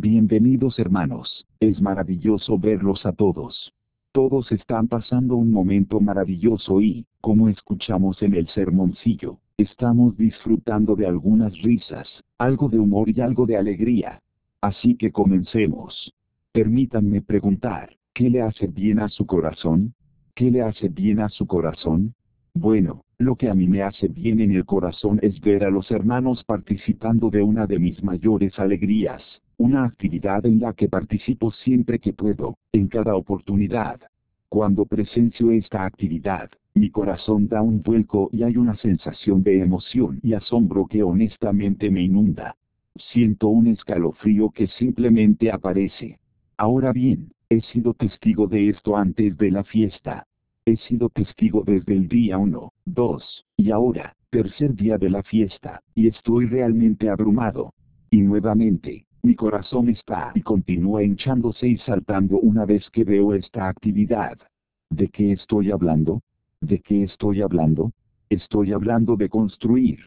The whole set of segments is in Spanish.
Bienvenidos hermanos, es maravilloso verlos a todos. Todos están pasando un momento maravilloso y, como escuchamos en el sermoncillo, estamos disfrutando de algunas risas, algo de humor y algo de alegría. Así que comencemos. Permítanme preguntar, ¿qué le hace bien a su corazón? ¿Qué le hace bien a su corazón? Bueno, lo que a mí me hace bien en el corazón es ver a los hermanos participando de una de mis mayores alegrías, una actividad en la que participo siempre que puedo, en cada oportunidad. Cuando presencio esta actividad, mi corazón da un vuelco y hay una sensación de emoción y asombro que honestamente me inunda. Siento un escalofrío que simplemente aparece. Ahora bien, he sido testigo de esto antes de la fiesta. He sido testigo desde el día 1, 2, y ahora, tercer día de la fiesta, y estoy realmente abrumado. Y nuevamente, mi corazón está y continúa hinchándose y saltando una vez que veo esta actividad. ¿De qué estoy hablando? ¿De qué estoy hablando? Estoy hablando de construir,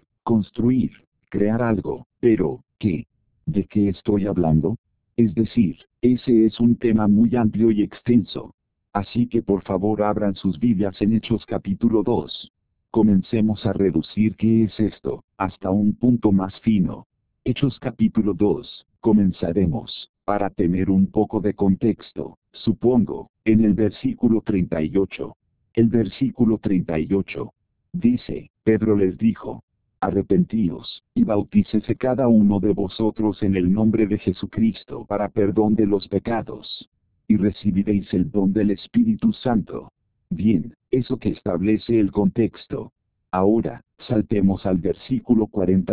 crear algo, pero, ¿qué? ¿De qué estoy hablando? Es decir, ese es un tema muy amplio y extenso. Así que por favor abran sus Biblias en Hechos capítulo 2. Comencemos a reducir qué es esto, hasta un punto más fino. Hechos capítulo 2, comenzaremos, para tener un poco de contexto, supongo, en el versículo 38. El versículo 38. Dice, Pedro les dijo, arrepentíos, y bautícese cada uno de vosotros en el nombre de Jesucristo para perdón de los pecados, y recibiréis el don del Espíritu Santo. Bien, eso que establece el contexto. Ahora, saltemos al versículo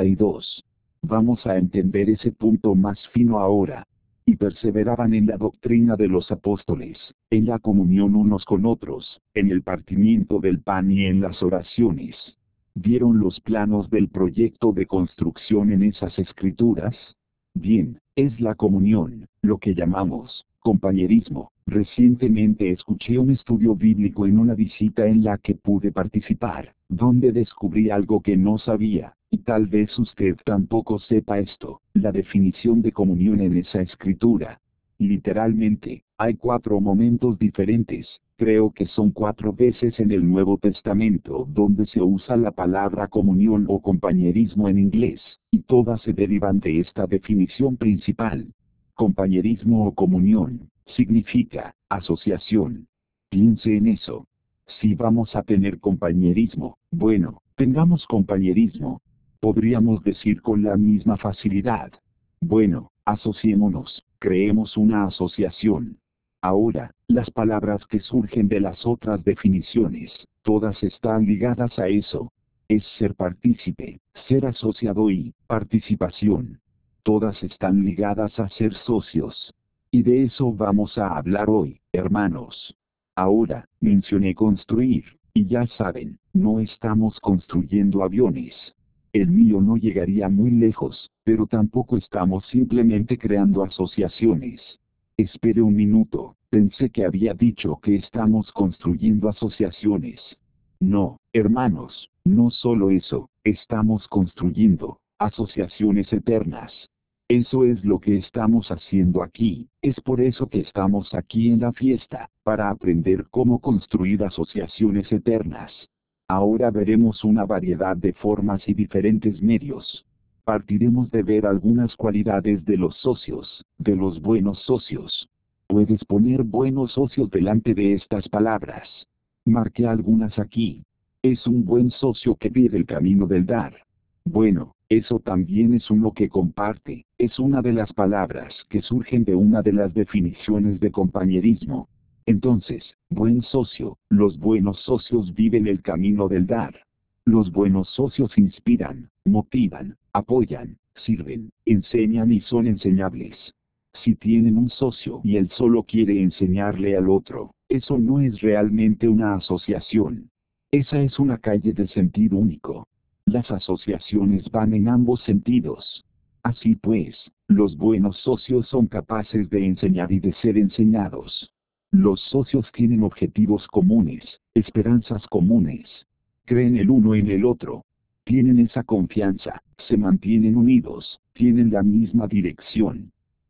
42. Vamos a entender ese punto más fino ahora. Y perseveraban en la doctrina de los apóstoles, en la comunión unos con otros, en el partimiento del pan y en las oraciones. ¿Vieron los planos del proyecto de construcción en esas escrituras? Bien, es la comunión, lo que llamamos compañerismo. Recientemente escuché un estudio bíblico en una visita en la que pude participar, donde descubrí algo que no sabía, y tal vez usted tampoco sepa esto, la definición de comunión en esa escritura. Literalmente, hay 4 momentos diferentes, creo que son 4 veces en el Nuevo Testamento donde se usa la palabra comunión o compañerismo en inglés, y todas se derivan de esta definición principal. Compañerismo o comunión, significa, asociación. Piense en eso. Si vamos a tener compañerismo, bueno, tengamos compañerismo. Podríamos decir con la misma facilidad. Bueno, asociémonos, creemos una asociación. Ahora, las palabras que surgen de las otras definiciones, todas están ligadas a eso. Es ser partícipe, ser asociado y participación. Todas están ligadas a ser socios. Y de eso vamos a hablar hoy, hermanos. Ahora, mencioné construir, y ya saben, no estamos construyendo aviones. El mío no llegaría muy lejos, pero tampoco estamos simplemente creando asociaciones. Espere un minuto, pensé que había dicho que estamos construyendo asociaciones. No, hermanos, no solo eso, estamos construyendo asociaciones eternas. Eso es lo que estamos haciendo aquí, es por eso que estamos aquí en la fiesta, para aprender cómo construir asociaciones eternas. Ahora veremos una variedad de formas y diferentes medios. Partiremos de ver algunas cualidades de los socios, de los buenos socios. Puedes poner buenos socios delante de estas palabras. Marqué algunas aquí. Es un buen socio que vive el camino del dar. Bueno, eso también es uno que comparte, es una de las palabras que surgen de una de las definiciones de compañerismo. Entonces, buen socio, los buenos socios viven el camino del dar. Los buenos socios inspiran, motivan, apoyan, sirven, enseñan y son enseñables. Si tienen un socio y él solo quiere enseñarle al otro, eso no es realmente una asociación. Esa es una calle de sentido único. Las asociaciones van en ambos sentidos. Así pues, los buenos socios son capaces de enseñar y de ser enseñados. Los socios tienen objetivos comunes, esperanzas comunes. Creen el uno en el otro. Tienen esa confianza, se mantienen unidos, tienen la misma dirección.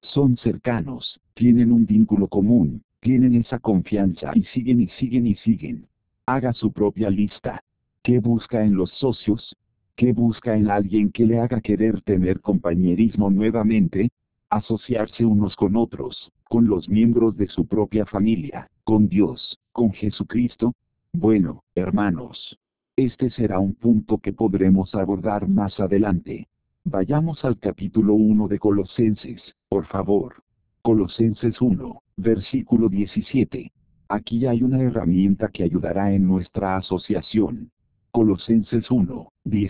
Son cercanos, tienen un vínculo común, tienen esa confianza y siguen y siguen y siguen. Haga su propia lista. ¿Qué busca en los socios? ¿Qué busca en alguien que le haga querer tener compañerismo nuevamente? Asociarse unos con otros, con los miembros de su propia familia, con Dios, con Jesucristo. Bueno, hermanos, este será un punto que podremos abordar más adelante. Vayamos al capítulo 1 de Colosenses, por favor. Colosenses 1, versículo 17. Aquí hay una herramienta que ayudará en nuestra asociación. Colosenses 1,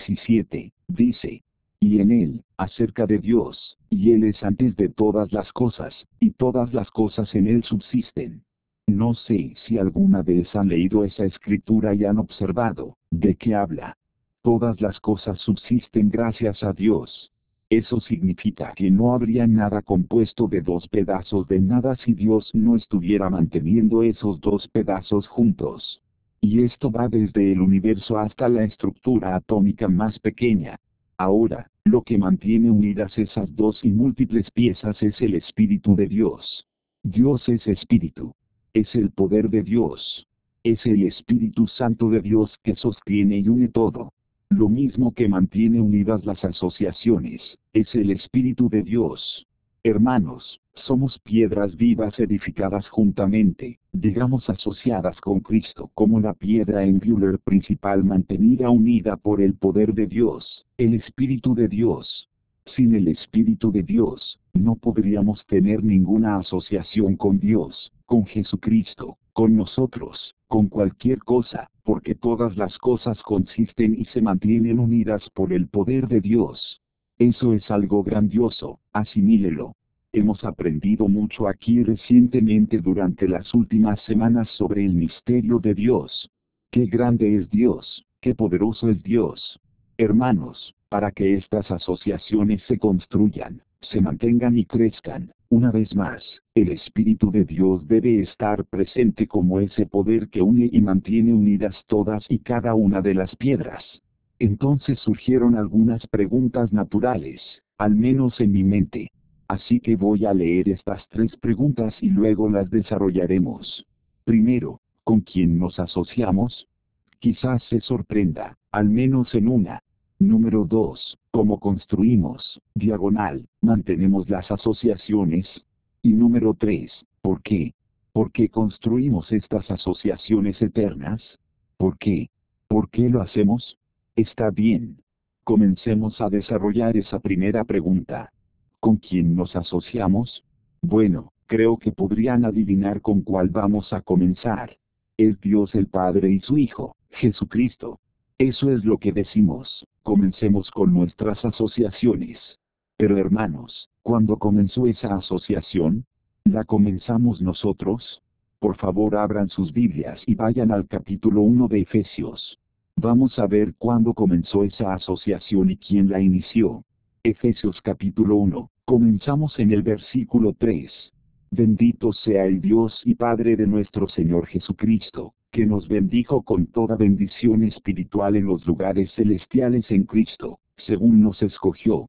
17, dice: y en él, acerca de Dios, y él es antes de todas las cosas, y todas las cosas en él subsisten. No sé si alguna vez han leído esa escritura y han observado, ¿de qué habla? Todas las cosas subsisten gracias a Dios. Eso significa que no habría nada compuesto de dos pedazos de nada si Dios no estuviera manteniendo esos dos pedazos juntos. Y esto va desde el universo hasta la estructura atómica más pequeña. Ahora, lo que mantiene unidas esas dos y múltiples piezas es el Espíritu de Dios. Dios es Espíritu. Es el poder de Dios. Es el Espíritu Santo de Dios que sostiene y une todo. Lo mismo que mantiene unidas las asociaciones, es el Espíritu de Dios. Hermanos, somos piedras vivas edificadas juntamente, digamos asociadas con Cristo como la piedra angular principal mantenida unida por el poder de Dios, el Espíritu de Dios. Sin el Espíritu de Dios, no podríamos tener ninguna asociación con Dios, con Jesucristo, con nosotros, con cualquier cosa, porque todas las cosas consisten y se mantienen unidas por el poder de Dios. Eso es algo grandioso, asimílelo. Hemos aprendido mucho aquí recientemente durante las últimas semanas sobre el misterio de Dios. Qué grande es Dios, qué poderoso es Dios. Hermanos, para que estas asociaciones se construyan, se mantengan y crezcan, una vez más, el Espíritu de Dios debe estar presente como ese poder que une y mantiene unidas todas y cada una de las piedras. Entonces surgieron algunas preguntas naturales, al menos en mi mente. Así que voy a leer estas tres preguntas y luego las desarrollaremos. Primero, ¿con quién nos asociamos? Quizás se sorprenda, al menos en una. Número 2. ¿Cómo construimos, diagonal, mantenemos las asociaciones? Y número 3. ¿Por qué? ¿Por qué construimos estas asociaciones eternas? ¿Por qué? ¿Por qué lo hacemos? Está bien. Comencemos a desarrollar esa primera pregunta. ¿Con quién nos asociamos? Bueno, creo que podrían adivinar con cuál vamos a comenzar. Es Dios el Padre y su Hijo, Jesucristo. Eso es lo que decimos, comencemos con nuestras asociaciones. Pero hermanos, ¿cuándo comenzó esa asociación? ¿La comenzamos nosotros? Por favor abran sus Biblias y vayan al capítulo 1 de Efesios. Vamos a ver cuándo comenzó esa asociación y quién la inició. Efesios capítulo 1, comenzamos en el versículo 3. Bendito sea el Dios y Padre de nuestro Señor Jesucristo, que nos bendijo con toda bendición espiritual en los lugares celestiales en Cristo, según nos escogió.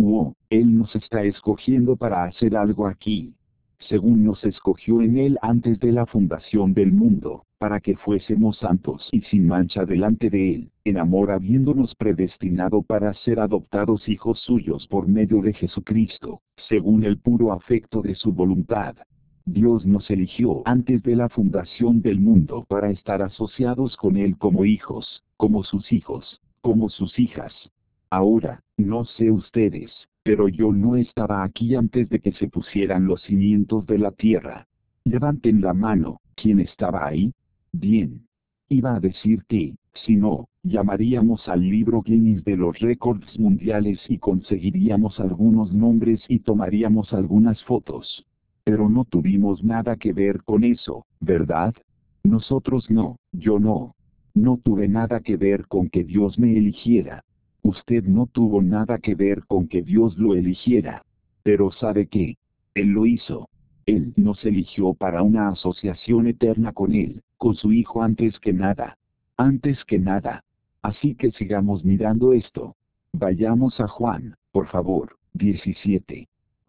Él nos está escogiendo para hacer algo aquí. Según nos escogió en Él antes de la fundación del mundo, para que fuésemos santos y sin mancha delante de Él, en amor habiéndonos predestinado para ser adoptados hijos suyos por medio de Jesucristo, según el puro afecto de su voluntad. Dios nos eligió antes de la fundación del mundo para estar asociados con Él como hijos, como sus hijos, como sus hijas. Ahora, no sé ustedes, pero yo no estaba aquí antes de que se pusieran los cimientos de la tierra. Levanten la mano, ¿quién estaba ahí? Bien. Iba a decir que, si no, llamaríamos al libro Guinness de los récords mundiales y conseguiríamos algunos nombres y tomaríamos algunas fotos. Pero no tuvimos nada que ver con eso, ¿verdad? Nosotros no, yo no. No tuve nada que ver con que Dios me eligiera. Usted no tuvo nada que ver con que Dios lo eligiera. Pero ¿sabe qué? Él lo hizo. Él nos eligió para una asociación eterna con Él, con su Hijo antes que nada. Antes que nada. Así que sigamos mirando esto. Vayamos a Juan, por favor, 17.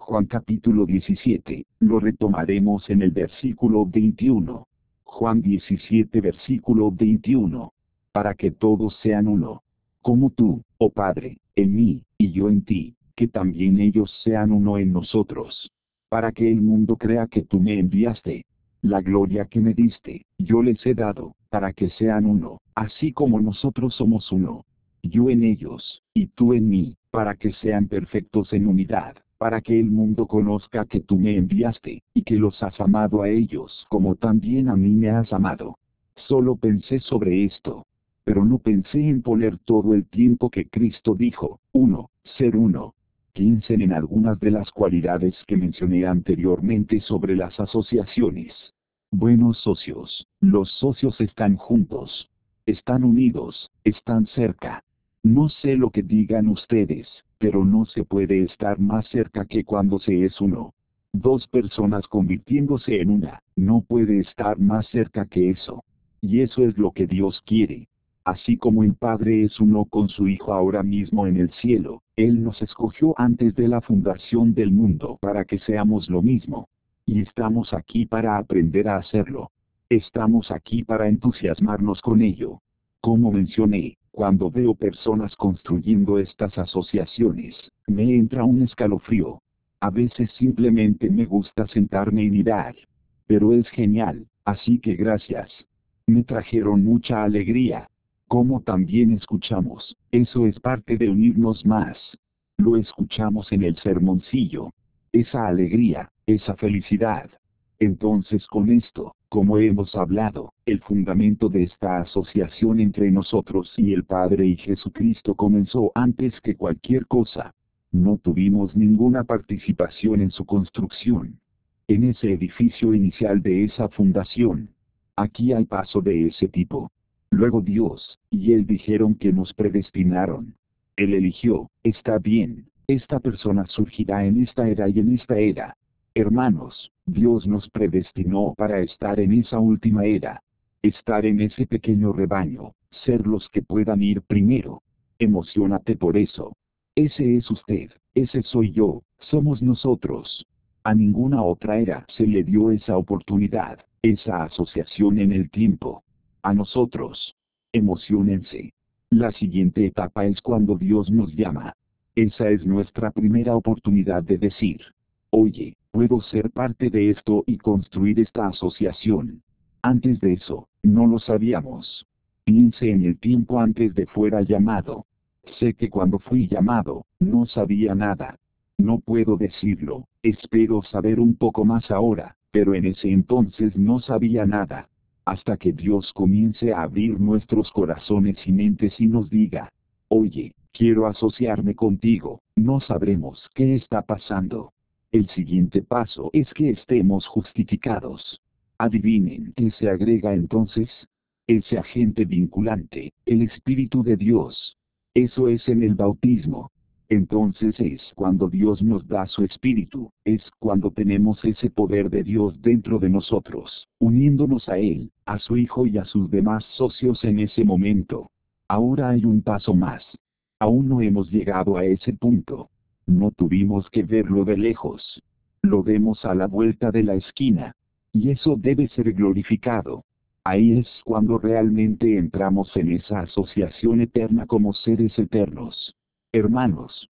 Juan capítulo 17, lo retomaremos en el versículo 21. Juan 17 versículo 21. Para que todos sean uno. Como tú, oh Padre, en mí, y yo en ti, que también ellos sean uno en nosotros. Para que el mundo crea que tú me enviaste. La gloria que me diste, yo les he dado, para que sean uno, así como nosotros somos uno. Yo en ellos, y tú en mí, para que sean perfectos en unidad, para que el mundo conozca que tú me enviaste, y que los has amado a ellos como también a mí me has amado. Solo pensé sobre esto. Pero no pensé en poner todo el tiempo que Cristo dijo, uno, ser uno. Piensen en algunas de las cualidades que mencioné anteriormente sobre las asociaciones. Buenos socios. Los socios están juntos. Están unidos, están cerca. No sé lo que digan ustedes, pero no se puede estar más cerca que cuando se es uno. Dos personas convirtiéndose en una, no puede estar más cerca que eso. Y eso es lo que Dios quiere. Así como el Padre es uno con su Hijo ahora mismo en el cielo, Él nos escogió antes de la fundación del mundo para que seamos lo mismo. Y estamos aquí para aprender a hacerlo. Estamos aquí para entusiasmarnos con ello. Como mencioné, cuando veo personas construyendo estas asociaciones, me entra un escalofrío. A veces simplemente me gusta sentarme y mirar. Pero es genial, así que gracias. Me trajeron mucha alegría. Como también escuchamos, eso es parte de unirnos más. Lo escuchamos en el sermoncillo. Esa alegría, esa felicidad. Entonces con esto, como hemos hablado, el fundamento de esta asociación entre nosotros y el Padre y Jesucristo comenzó antes que cualquier cosa. No tuvimos ninguna participación en su construcción. En ese edificio inicial de esa fundación. Aquí hay paso de ese tipo. Luego Dios y Él dijeron que nos predestinaron. Él eligió, está bien, esta persona surgirá en esta era y en esta era. Hermanos, Dios nos predestinó para estar en esa última era. Estar en ese pequeño rebaño, ser los que puedan ir primero. Emocionate por eso. Ese es usted, ese soy yo, somos nosotros. A ninguna otra era se le dio esa oportunidad, esa asociación en el tiempo. A nosotros. Emociónense. La siguiente etapa es cuando Dios nos llama. Esa es nuestra primera oportunidad de decir, oye, puedo ser parte de esto y construir esta asociación. Antes de eso, no lo sabíamos. Piense en el tiempo antes de fuera llamado. Sé que cuando fui llamado, no sabía nada. No puedo decirlo, espero saber un poco más ahora, pero en ese entonces no sabía nada. Hasta que Dios comience a abrir nuestros corazones y mentes y nos diga, oye, quiero asociarme contigo, no sabremos qué está pasando. El siguiente paso es que estemos justificados. Adivinen qué se agrega entonces. Ese agente vinculante, el Espíritu de Dios. Eso es en el bautismo. Entonces es cuando Dios nos da su Espíritu, es cuando tenemos ese poder de Dios dentro de nosotros, uniéndonos a Él, a su Hijo y a sus demás socios en ese momento. Ahora hay un paso más. Aún no hemos llegado a ese punto. No tuvimos que verlo de lejos. Lo vemos a la vuelta de la esquina. Y eso debe ser glorificado. Ahí es cuando realmente entramos en esa asociación eterna como seres eternos. Hermanos,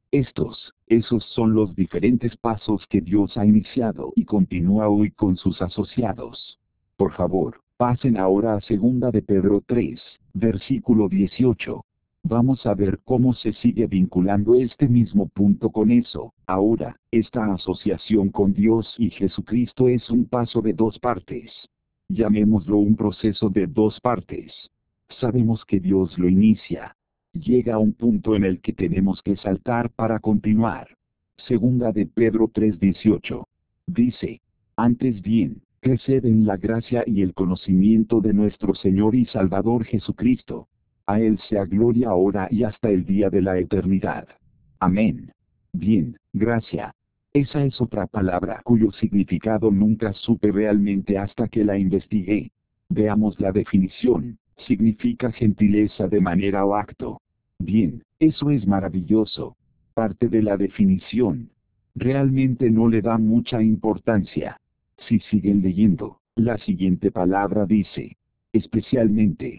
esos son los diferentes pasos que Dios ha iniciado y continúa hoy con sus asociados. Por favor, pasen ahora a 2 de Pedro 3, versículo 18. Vamos a ver cómo se sigue vinculando este mismo punto con eso. Ahora, esta asociación con Dios y Jesucristo es un paso de dos partes. Llamémoslo un proceso de dos partes. Sabemos que Dios lo inicia. Llega a un punto en el que tenemos que saltar para continuar. 2 de Pedro 3:18. Dice, antes bien, creced en la gracia y el conocimiento de nuestro Señor y Salvador Jesucristo. A Él sea gloria ahora y hasta el día de la eternidad. Amén. Bien, gracia. Esa es otra palabra cuyo significado nunca supe realmente hasta que la investigué. Veamos la definición. Significa gentileza de manera o acto. Bien, eso es maravilloso. Parte de la definición. realmente no le da mucha importancia. Si siguen leyendo, la siguiente palabra dice, especialmente.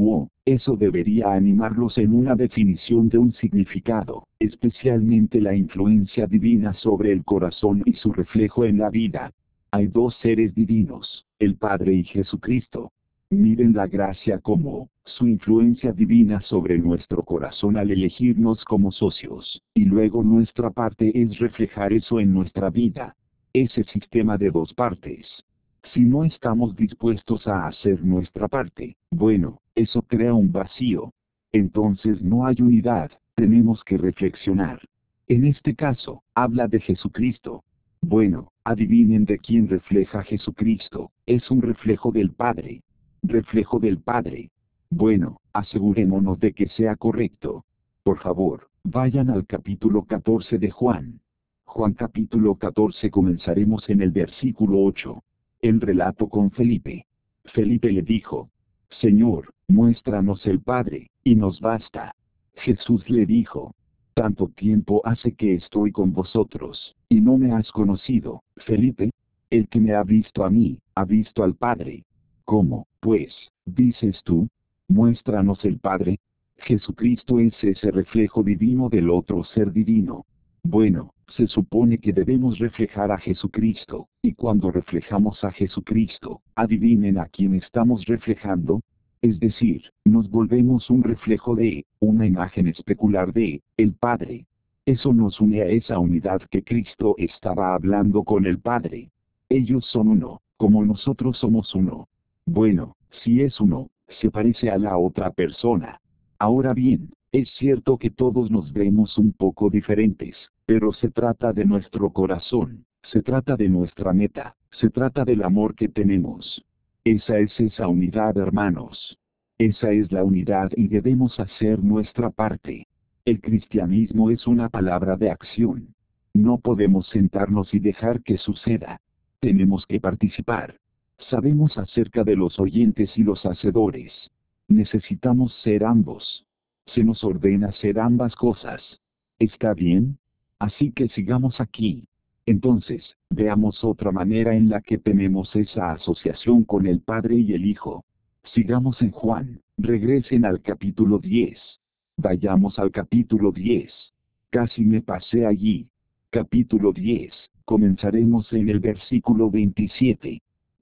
Eso debería animarlos en una definición de un significado, especialmente la influencia divina sobre el corazón y su reflejo en la vida. Hay dos seres divinos, el Padre y Jesucristo. Miren la gracia como su influencia divina sobre nuestro corazón al elegirnos como socios, y luego nuestra parte es reflejar eso en nuestra vida. Ese sistema de dos partes. Si no estamos dispuestos a hacer nuestra parte, bueno, eso crea un vacío. Entonces no hay unidad, tenemos que reflexionar. En este caso, habla de Jesucristo. Bueno, adivinen de quién refleja Jesucristo, es un reflejo del Padre. Reflejo del Padre. Bueno, asegurémonos de que sea correcto. Por favor, vayan al capítulo 14 de Juan. Juan capítulo 14 comenzaremos en el versículo 8. El relato con Felipe. Felipe le dijo, Señor, muéstranos el Padre, y nos basta. Jesús le dijo, tanto tiempo hace que estoy con vosotros, y no me has conocido, Felipe. El que me ha visto a mí, ha visto al Padre. ¿Cómo, pues, dices tú? Muéstranos el Padre. Jesucristo es ese reflejo divino del otro ser divino. Bueno, se supone que debemos reflejar a Jesucristo, y cuando reflejamos a Jesucristo, adivinen a quién estamos reflejando. Es decir, nos volvemos un reflejo de, una imagen especular de, el Padre. Eso nos une a esa unidad que Cristo estaba hablando con el Padre. Ellos son uno, como nosotros somos uno. Bueno, si es uno, se parece a la otra persona. Ahora bien, es cierto que todos nos vemos un poco diferentes, pero se trata de nuestro corazón, se trata de nuestra meta, se trata del amor que tenemos. Esa es esa unidad, hermanos. Esa es la unidad y debemos hacer nuestra parte. El cristianismo es una palabra de acción. No podemos sentarnos y dejar que suceda. Tenemos que participar. Sabemos acerca de los oyentes y los hacedores. Necesitamos ser ambos. Se nos ordena hacer ambas cosas. ¿Está bien? Así que sigamos aquí. Entonces, veamos otra manera en la que tenemos esa asociación con el Padre y el Hijo. Sigamos en Juan, regresen al capítulo 10. Vayamos al capítulo 10. Casi me pasé allí. Capítulo 10, comenzaremos en el versículo 27.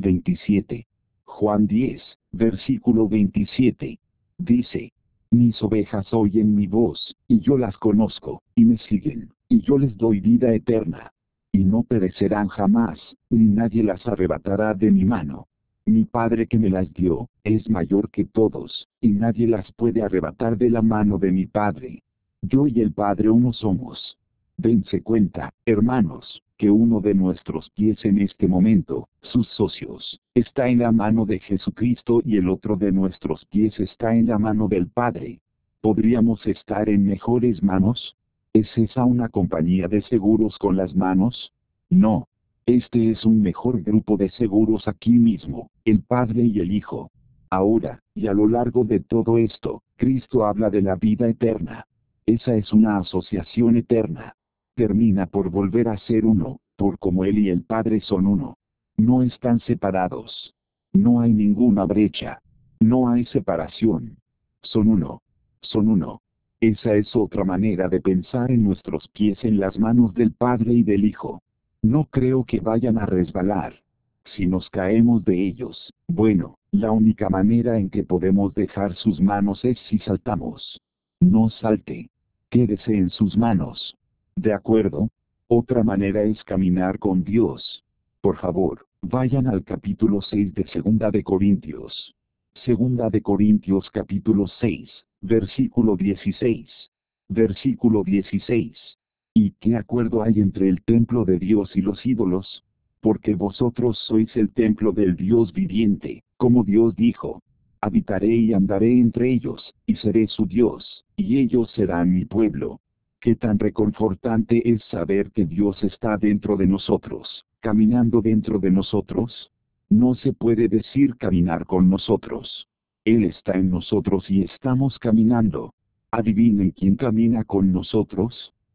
27. Juan 10, versículo 27. Dice, mis ovejas oyen mi voz, y yo las conozco, y me siguen, y yo les doy vida eterna. Y no perecerán jamás, ni nadie las arrebatará de mi mano. Mi Padre que me las dio, es mayor que todos, y nadie las puede arrebatar de la mano de mi Padre. Yo y el Padre uno somos. Dense cuenta, hermanos, que uno de nuestros pies en este momento, sus socios, está en la mano de Jesucristo y el otro de nuestros pies está en la mano del Padre. ¿Podríamos estar en mejores manos? ¿Es esa una compañía de seguros con las manos? No. Este es un mejor grupo de seguros aquí mismo, el Padre y el Hijo. Ahora, y a lo largo de todo esto, Cristo habla de la vida eterna. Esa es una asociación eterna. Termina por volver a ser uno, por como Él y el Padre son uno. No están separados. No hay ninguna brecha. No hay separación. Son uno. Son uno. Esa es otra manera de pensar en nuestros pies en las manos del Padre y del Hijo. No creo que vayan a resbalar. Si nos caemos de ellos, bueno, la única manera en que podemos dejar sus manos es si saltamos. No salte. Quédese en sus manos. ¿De acuerdo? Otra manera es caminar con Dios. Por favor, vayan al capítulo 6 de Segunda de Corintios. Segunda de Corintios capítulo 6, versículo 16. Versículo 16. ¿Y qué acuerdo hay entre el templo de Dios y los ídolos? Porque vosotros sois el templo del Dios viviente, como Dios dijo. Habitaré y andaré entre ellos, y seré su Dios, y ellos serán mi pueblo. Qué tan reconfortante es saber que Dios está dentro de nosotros, caminando dentro de nosotros. No se puede decir caminar con nosotros. Él está en nosotros y estamos caminando. ¿Adivinen quién camina con nosotros?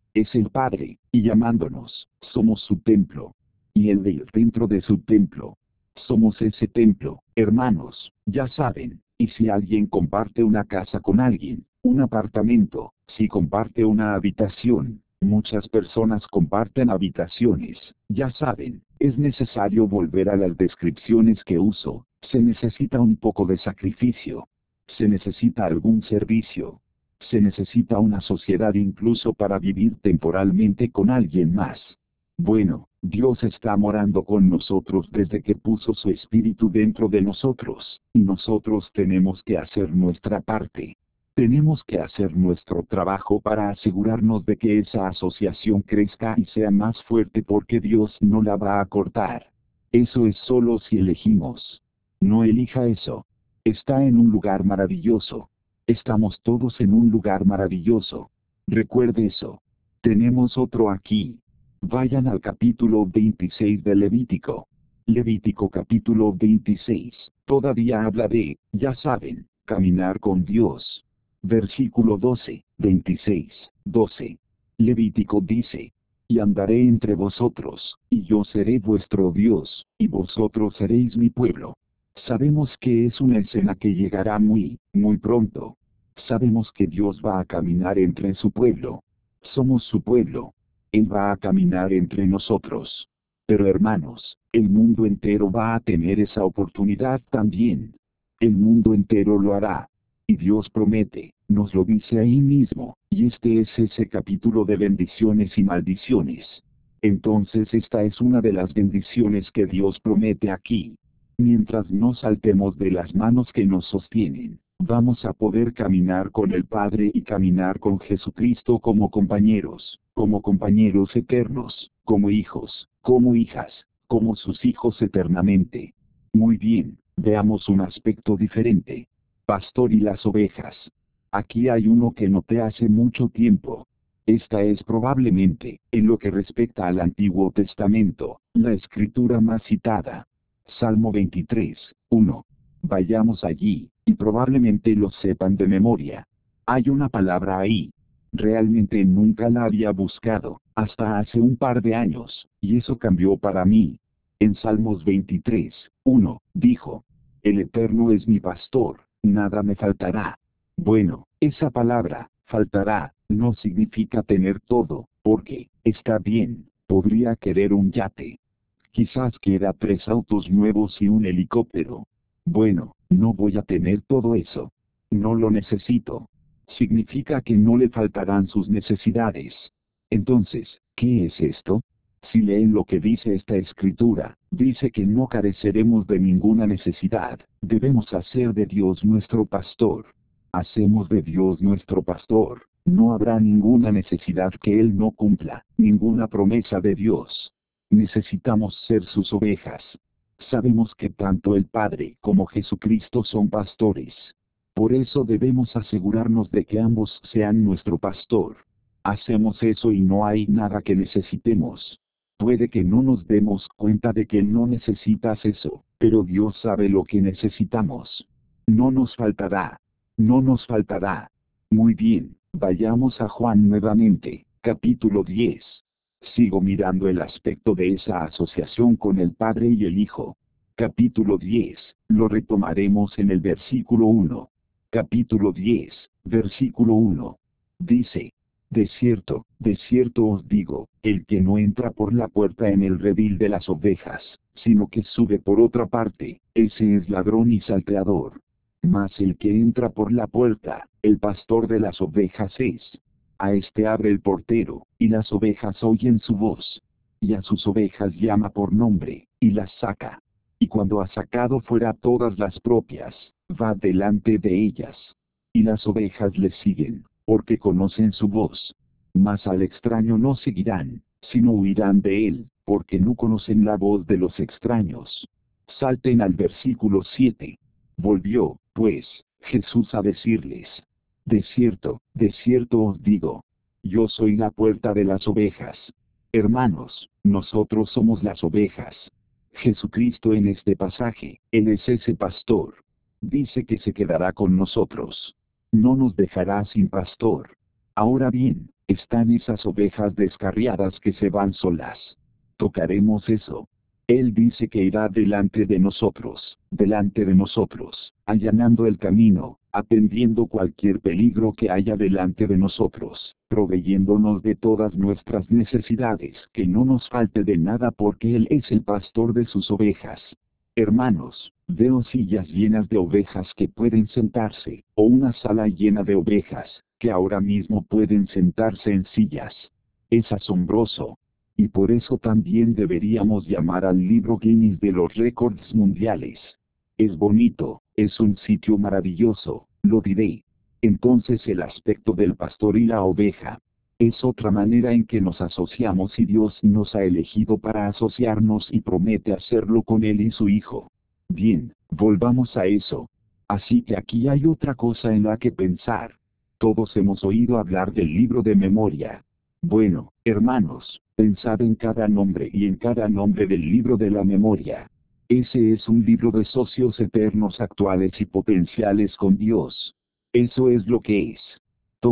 Es el Padre, y llamándonos, somos su templo. Y el de ir dentro de su templo. Somos ese templo, hermanos, ya saben, y si alguien comparte una casa con alguien, un apartamento, si comparte una habitación, muchas personas comparten habitaciones, ya saben, es necesario volver a las descripciones que uso, se necesita un poco de sacrificio. Se necesita algún servicio. Se necesita una sociedad incluso para vivir temporalmente con alguien más. Bueno, Dios está morando con nosotros desde que puso su espíritu dentro de nosotros, y nosotros tenemos que hacer nuestra parte. Tenemos que hacer nuestro trabajo para asegurarnos de que esa asociación crezca y sea más fuerte porque Dios no la va a cortar. Eso es solo si elegimos. No elija eso. Está en un lugar maravilloso. Estamos todos en un lugar maravilloso. Recuerde eso. Tenemos otro aquí. Vayan al capítulo 26 de Levítico. Levítico capítulo 26. Todavía habla de, ya saben, caminar con Dios. Versículo 12, 26, 12. Levítico dice, y andaré entre vosotros, y yo seré vuestro Dios, y vosotros seréis mi pueblo. Sabemos que es una escena que llegará muy pronto. Sabemos que Dios va a caminar entre su pueblo. Somos su pueblo. Él va a caminar entre nosotros. Pero hermanos, el mundo entero va a tener esa oportunidad también. El mundo entero lo hará. Y Dios promete, nos lo dice ahí mismo, y este es ese capítulo de bendiciones y maldiciones. Entonces esta es una de las bendiciones que Dios promete aquí. Mientras no saltemos de las manos que nos sostienen, vamos a poder caminar con el Padre y caminar con Jesucristo como compañeros eternos, como hijos, como hijas, como sus hijos eternamente. Muy bien, veamos un aspecto diferente. Pastor y las ovejas. Aquí hay uno que noté hace mucho tiempo. Esta es probablemente, en lo que respecta al Antiguo Testamento, la escritura más citada. Salmo 23, 1. Vayamos allí, y probablemente lo sepan de memoria. Hay una palabra ahí. Realmente nunca la había buscado, hasta hace un par de años, y eso cambió para mí. En Salmos 23, 1, dijo, el Eterno es mi pastor, nada me faltará. Bueno, esa palabra, faltará, no significa tener todo, porque, está bien, podría querer un yate. Quizás quiera 3 autos nuevos y un helicóptero. Bueno, no voy a tener todo eso. No lo necesito. Significa que no le faltarán sus necesidades. Entonces, ¿qué es esto? Si leen lo que dice esta escritura, dice que no careceremos de ninguna necesidad. Debemos hacer de Dios nuestro pastor. Hacemos de Dios nuestro pastor. No habrá ninguna necesidad que Él no cumpla, ninguna promesa de Dios. Necesitamos ser sus ovejas. Sabemos que tanto el Padre como Jesucristo son pastores. Por eso debemos asegurarnos de que ambos sean nuestro pastor. Hacemos eso y no hay nada que necesitemos. Puede que no nos demos cuenta de que no necesitas eso, pero Dios sabe lo que necesitamos. No nos faltará. No nos faltará. Muy bien, vayamos a Juan nuevamente, capítulo 10. Sigo mirando el aspecto de esa asociación con el Padre y el Hijo. Capítulo 10, lo retomaremos en el versículo 1. Capítulo 10, versículo 1. Dice, de cierto os digo, el que no entra por la puerta en el redil de las ovejas, sino que sube por otra parte, ese es ladrón y salteador. Mas el que entra por la puerta, el pastor de las ovejas es. A este abre el portero, y las ovejas oyen su voz. Y a sus ovejas llama por nombre, y las saca. Y cuando ha sacado fuera todas las propias, va delante de ellas. Y las ovejas le siguen, porque conocen su voz. Mas al extraño no seguirán, sino huirán de él, porque no conocen la voz de los extraños. Salten al versículo 7. Volvió, pues, Jesús a decirles, de cierto os digo, yo soy la puerta de las ovejas. Hermanos, nosotros somos las ovejas. Jesucristo en este pasaje, Él es ese pastor. Dice que se quedará con nosotros. No nos dejará sin pastor. Ahora bien, están esas ovejas descarriadas que se van solas. Tocaremos eso. Él dice que irá delante de nosotros, allanando el camino, atendiendo cualquier peligro que haya delante de nosotros, proveyéndonos de todas nuestras necesidades, que no nos falte de nada porque Él es el pastor de sus ovejas. Hermanos, veo sillas llenas de ovejas que pueden sentarse, o una sala llena de ovejas, que ahora mismo pueden sentarse en sillas. Es asombroso. Y por eso también deberíamos llamar al libro Guinness de los récords mundiales. Es bonito, es un sitio maravilloso, lo diré. Entonces el aspecto del pastor y la oveja. Es otra manera en que nos asociamos y Dios nos ha elegido para asociarnos y promete hacerlo con Él y su Hijo. Bien, volvamos a eso. Así que aquí hay otra cosa en la que pensar. Todos hemos oído hablar del libro de memoria. Bueno, hermanos, pensad en cada nombre y en cada nombre del libro de la memoria. Ese es un libro de socios eternos actuales y potenciales con Dios. Eso es lo que es.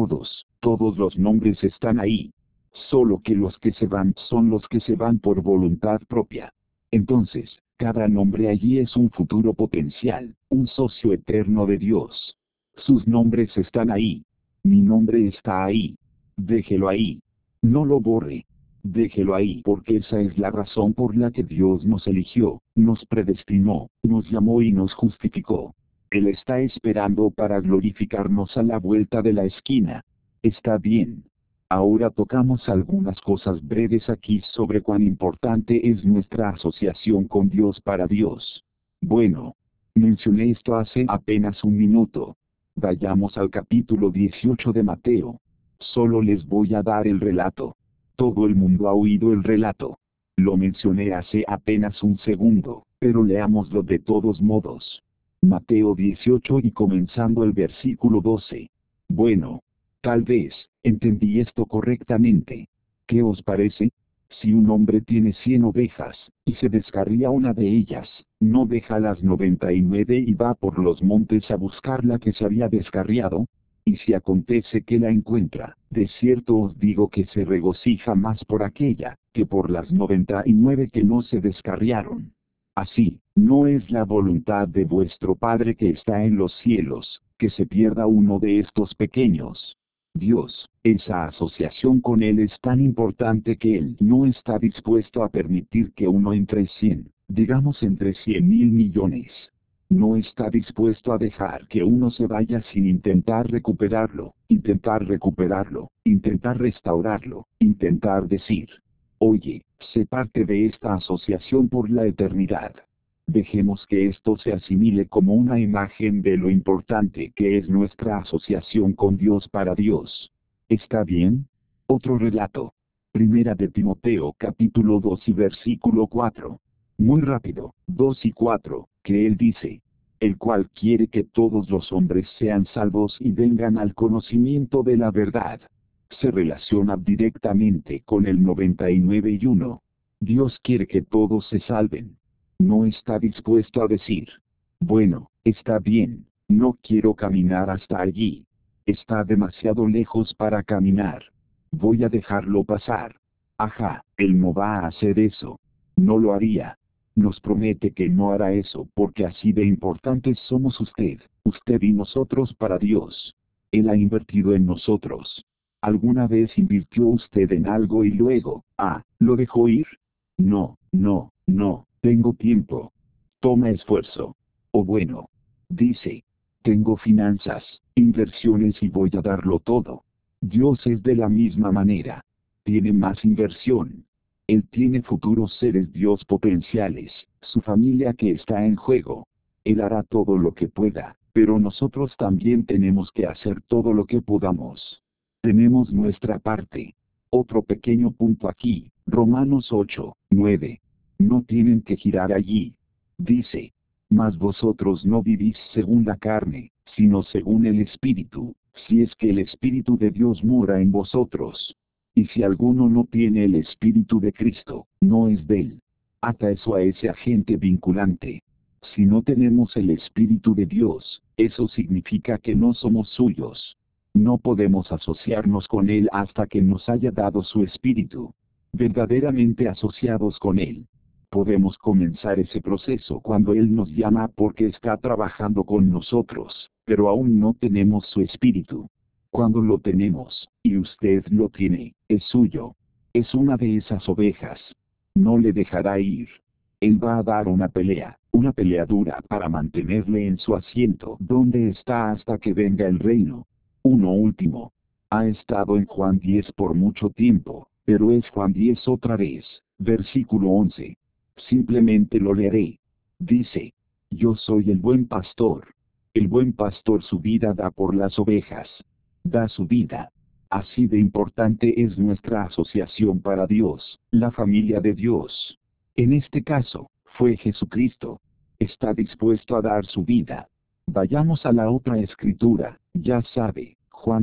Todos los nombres están ahí. Solo que los que se van son los que se van por voluntad propia. Entonces, cada nombre allí es un futuro potencial, un socio eterno de Dios. Sus nombres están ahí. Mi nombre está ahí. Déjelo ahí. No lo borre. Déjelo ahí porque esa es la razón por la que Dios nos eligió, nos predestinó, nos llamó y nos justificó. Él está esperando para glorificarnos a la vuelta de la esquina. Está bien. Ahora tocamos algunas cosas breves aquí sobre cuán importante es nuestra asociación con Dios para Dios. Bueno, mencioné esto hace apenas un minuto. Vayamos al capítulo 18 de Mateo. Solo les voy a dar el relato. Todo el mundo ha oído el relato. Lo mencioné hace apenas un segundo, pero leámoslo de todos modos. Mateo 18 y comenzando el versículo 12. Bueno, tal vez, entendí esto correctamente. ¿Qué os parece? Si un hombre tiene 100 ovejas, y se descarría una de ellas, ¿no deja las 99 y va por los montes a buscar la que se había descarriado? Y si acontece que la encuentra, de cierto os digo que se regocija más por aquella, que por las 99 que no se descarriaron. Así, no es la voluntad de vuestro Padre que está en los cielos, que se pierda uno de estos pequeños. Dios, esa asociación con Él es tan importante que Él no está dispuesto a permitir que uno entre 100, digamos entre 100.000 millones. No está dispuesto a dejar que uno se vaya sin intentar recuperarlo, intentar restaurarlo, intentar decir, oye, sé parte de esta asociación por la eternidad. Dejemos que esto se asimile como una imagen de lo importante que es nuestra asociación con Dios para Dios. ¿Está bien? Otro relato. Primera de Timoteo capítulo 2 y versículo 4. Muy rápido, 2 y 4, que él dice, el cual quiere que todos los hombres sean salvos y vengan al conocimiento de la verdad. Se relaciona directamente con el 99 y 1. Dios quiere que todos se salven. No está dispuesto a decir, bueno, está bien, no quiero caminar hasta allí. Está demasiado lejos para caminar. Voy a dejarlo pasar. Ajá, él no va a hacer eso. No lo haría. Nos promete que no hará eso porque así de importantes somos usted y nosotros para Dios. Él ha invertido en nosotros. ¿Alguna vez invirtió usted en algo y luego, lo dejó ir? No, tengo tiempo. Toma esfuerzo. O bueno, dice, tengo finanzas, inversiones y voy a darlo todo. Dios es de la misma manera. Tiene más inversión. Él tiene futuros seres Dios potenciales, su familia que está en juego. Él hará todo lo que pueda, pero nosotros también tenemos que hacer todo lo que podamos. Tenemos nuestra parte. Otro pequeño punto aquí, Romanos 8, 9. No tienen que girar allí. Dice, mas vosotros no vivís según la carne, sino según el Espíritu, si es que el Espíritu de Dios mora en vosotros. Y si alguno no tiene el Espíritu de Cristo, no es de él. Ata eso a ese agente vinculante. Si no tenemos el Espíritu de Dios, eso significa que no somos suyos. No podemos asociarnos con Él hasta que nos haya dado su Espíritu. Verdaderamente asociados con Él. Podemos comenzar ese proceso cuando Él nos llama porque está trabajando con nosotros, pero aún no tenemos su Espíritu. Cuando lo tenemos, y usted lo tiene, es suyo. Es una de esas ovejas. No le dejará ir. Él va a dar una pelea dura para mantenerle en su asiento donde está hasta que venga el reino. Uno último. Ha estado en Juan 10 por mucho tiempo, pero es Juan 10 otra vez, versículo 11. Simplemente lo leeré. Dice: Yo soy el buen pastor. El buen pastor su vida da por las ovejas. Da su vida. Así de importante es nuestra asociación para Dios, la familia de Dios. En este caso, fue Jesucristo. Está dispuesto a dar su vida. Vayamos a la otra escritura, ya sabe, Juan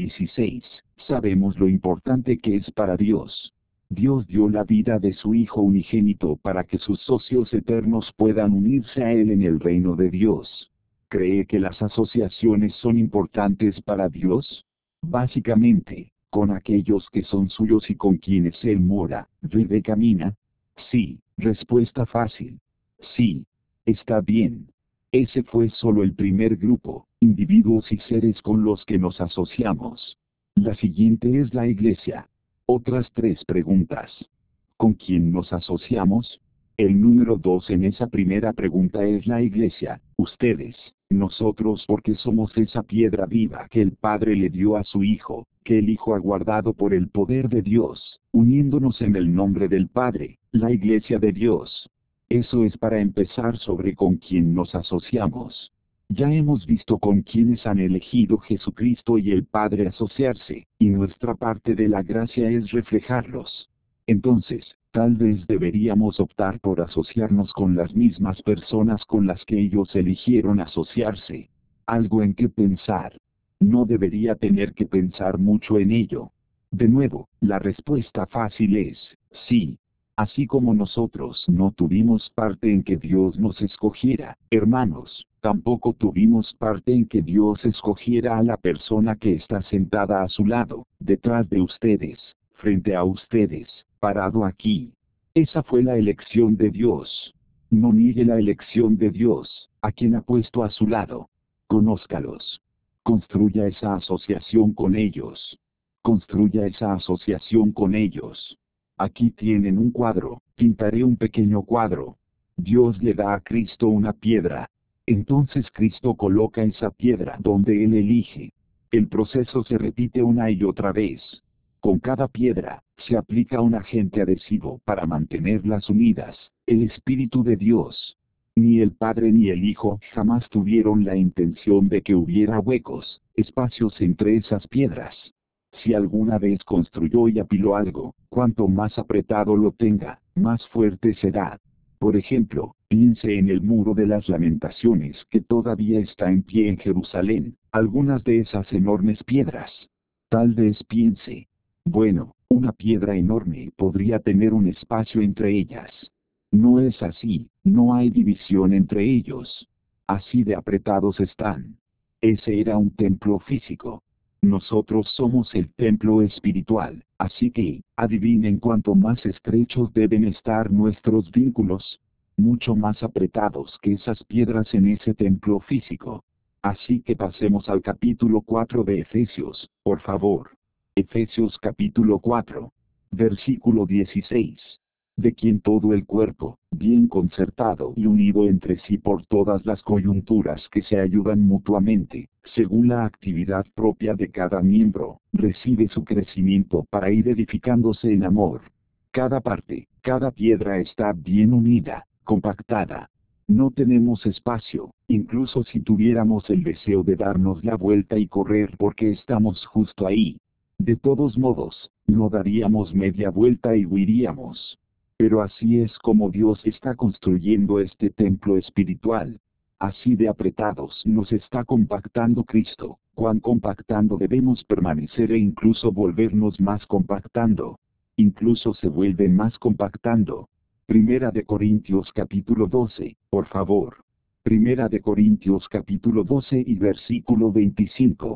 3:16, sabemos lo importante que es para Dios. Dios dio la vida de su Hijo unigénito para que sus socios eternos puedan unirse a Él en el reino de Dios. ¿Cree que las asociaciones son importantes para Dios? Básicamente, con aquellos que son suyos y con quienes Él mora, vive y camina. Sí, respuesta fácil. Sí. Está bien. Ese fue solo el primer grupo, individuos y seres con los que nos asociamos. La siguiente es la iglesia. Otras 3 preguntas. ¿Con quién nos asociamos? El número 2 en esa primera pregunta es la iglesia, ustedes, nosotros porque somos esa piedra viva que el Padre le dio a su Hijo, que el Hijo ha guardado por el poder de Dios, uniéndonos en el nombre del Padre, la iglesia de Dios. Eso es para empezar sobre con quién nos asociamos. Ya hemos visto con quienes han elegido Jesucristo y el Padre asociarse, y nuestra parte de la gracia es reflejarlos. Entonces, tal vez deberíamos optar por asociarnos con las mismas personas con las que ellos eligieron asociarse. Algo en qué pensar. No debería tener que pensar mucho en ello. De nuevo, la respuesta fácil es, sí. Así como nosotros no tuvimos parte en que Dios nos escogiera, hermanos, tampoco tuvimos parte en que Dios escogiera a la persona que está sentada a su lado, detrás de ustedes, frente a ustedes, parado aquí. Esa fue la elección de Dios. No niegue la elección de Dios, a quien ha puesto a su lado. Conózcalos. Construya esa asociación con ellos. Construya esa asociación con ellos. Aquí tienen un cuadro, pintaré un pequeño cuadro. Dios le da a Cristo una piedra. Entonces Cristo coloca esa piedra donde Él elige. El proceso se repite una y otra vez. Con cada piedra, se aplica un agente adhesivo para mantenerlas unidas, el Espíritu de Dios. Ni el Padre ni el Hijo jamás tuvieron la intención de que hubiera huecos, espacios entre esas piedras. Si alguna vez construyó y apiló algo, cuanto más apretado lo tenga, más fuerte será. Por ejemplo, piense en el muro de las lamentaciones que todavía está en pie en Jerusalén, algunas de esas enormes piedras. Tal vez piense, bueno, una piedra enorme podría tener un espacio entre ellas. No es así, no hay división entre ellos. Así de apretados están. Ese era un templo físico. Nosotros somos el templo espiritual, así que, adivinen cuánto más estrechos deben estar nuestros vínculos, mucho más apretados que esas piedras en ese templo físico. Así que pasemos al capítulo 4 de Efesios, por favor. Efesios capítulo 4. Versículo 16. De quien todo el cuerpo, bien concertado y unido entre sí por todas las coyunturas que se ayudan mutuamente, según la actividad propia de cada miembro, recibe su crecimiento para ir edificándose en amor. Cada parte, cada piedra está bien unida, compactada. No tenemos espacio, incluso si tuviéramos el deseo de darnos la vuelta y correr porque estamos justo ahí. De todos modos, no daríamos media vuelta y huiríamos. Pero así es como Dios está construyendo este templo espiritual. Así de apretados nos está compactando Cristo, cuán compactando debemos permanecer e incluso volvernos más compactando. Incluso se vuelve más compactando. Primera de Corintios capítulo 12, por favor. Primera de Corintios capítulo 12 y versículo 25.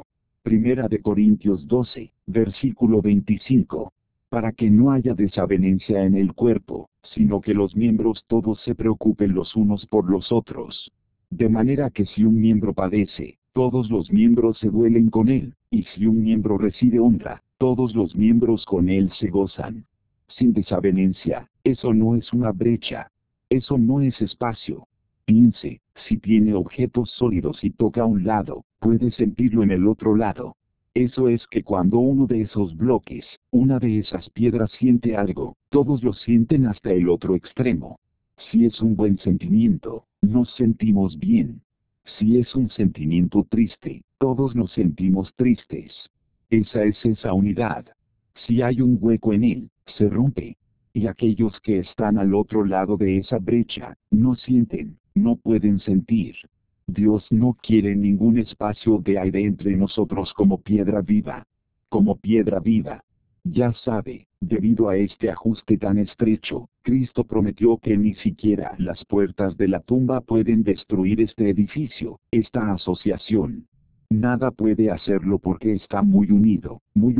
Primera de Corintios 12, versículo 25. Para que no haya desavenencia en el cuerpo, sino que los miembros todos se preocupen los unos por los otros. De manera que si un miembro padece, todos los miembros se duelen con él, y si un miembro recibe honra, todos los miembros con él se gozan. Sin desavenencia, eso no es una brecha. Eso no es espacio. Piense, si tiene objetos sólidos y toca a un lado, puede sentirlo en el otro lado. Eso es que cuando uno de esos bloques, una de esas piedras siente algo, todos lo sienten hasta el otro extremo. Si es un buen sentimiento, nos sentimos bien. Si es un sentimiento triste, todos nos sentimos tristes. Esa es esa unidad. Si hay un hueco en él, se rompe. Y aquellos que están al otro lado de esa brecha, no sienten, no pueden sentir. Dios no quiere ningún espacio de aire entre nosotros como piedra viva. Como piedra viva. Ya sabe, debido a este ajuste tan estrecho, Cristo prometió que ni siquiera las puertas de la tumba pueden destruir este edificio, esta asociación. Nada puede hacerlo porque está muy unido,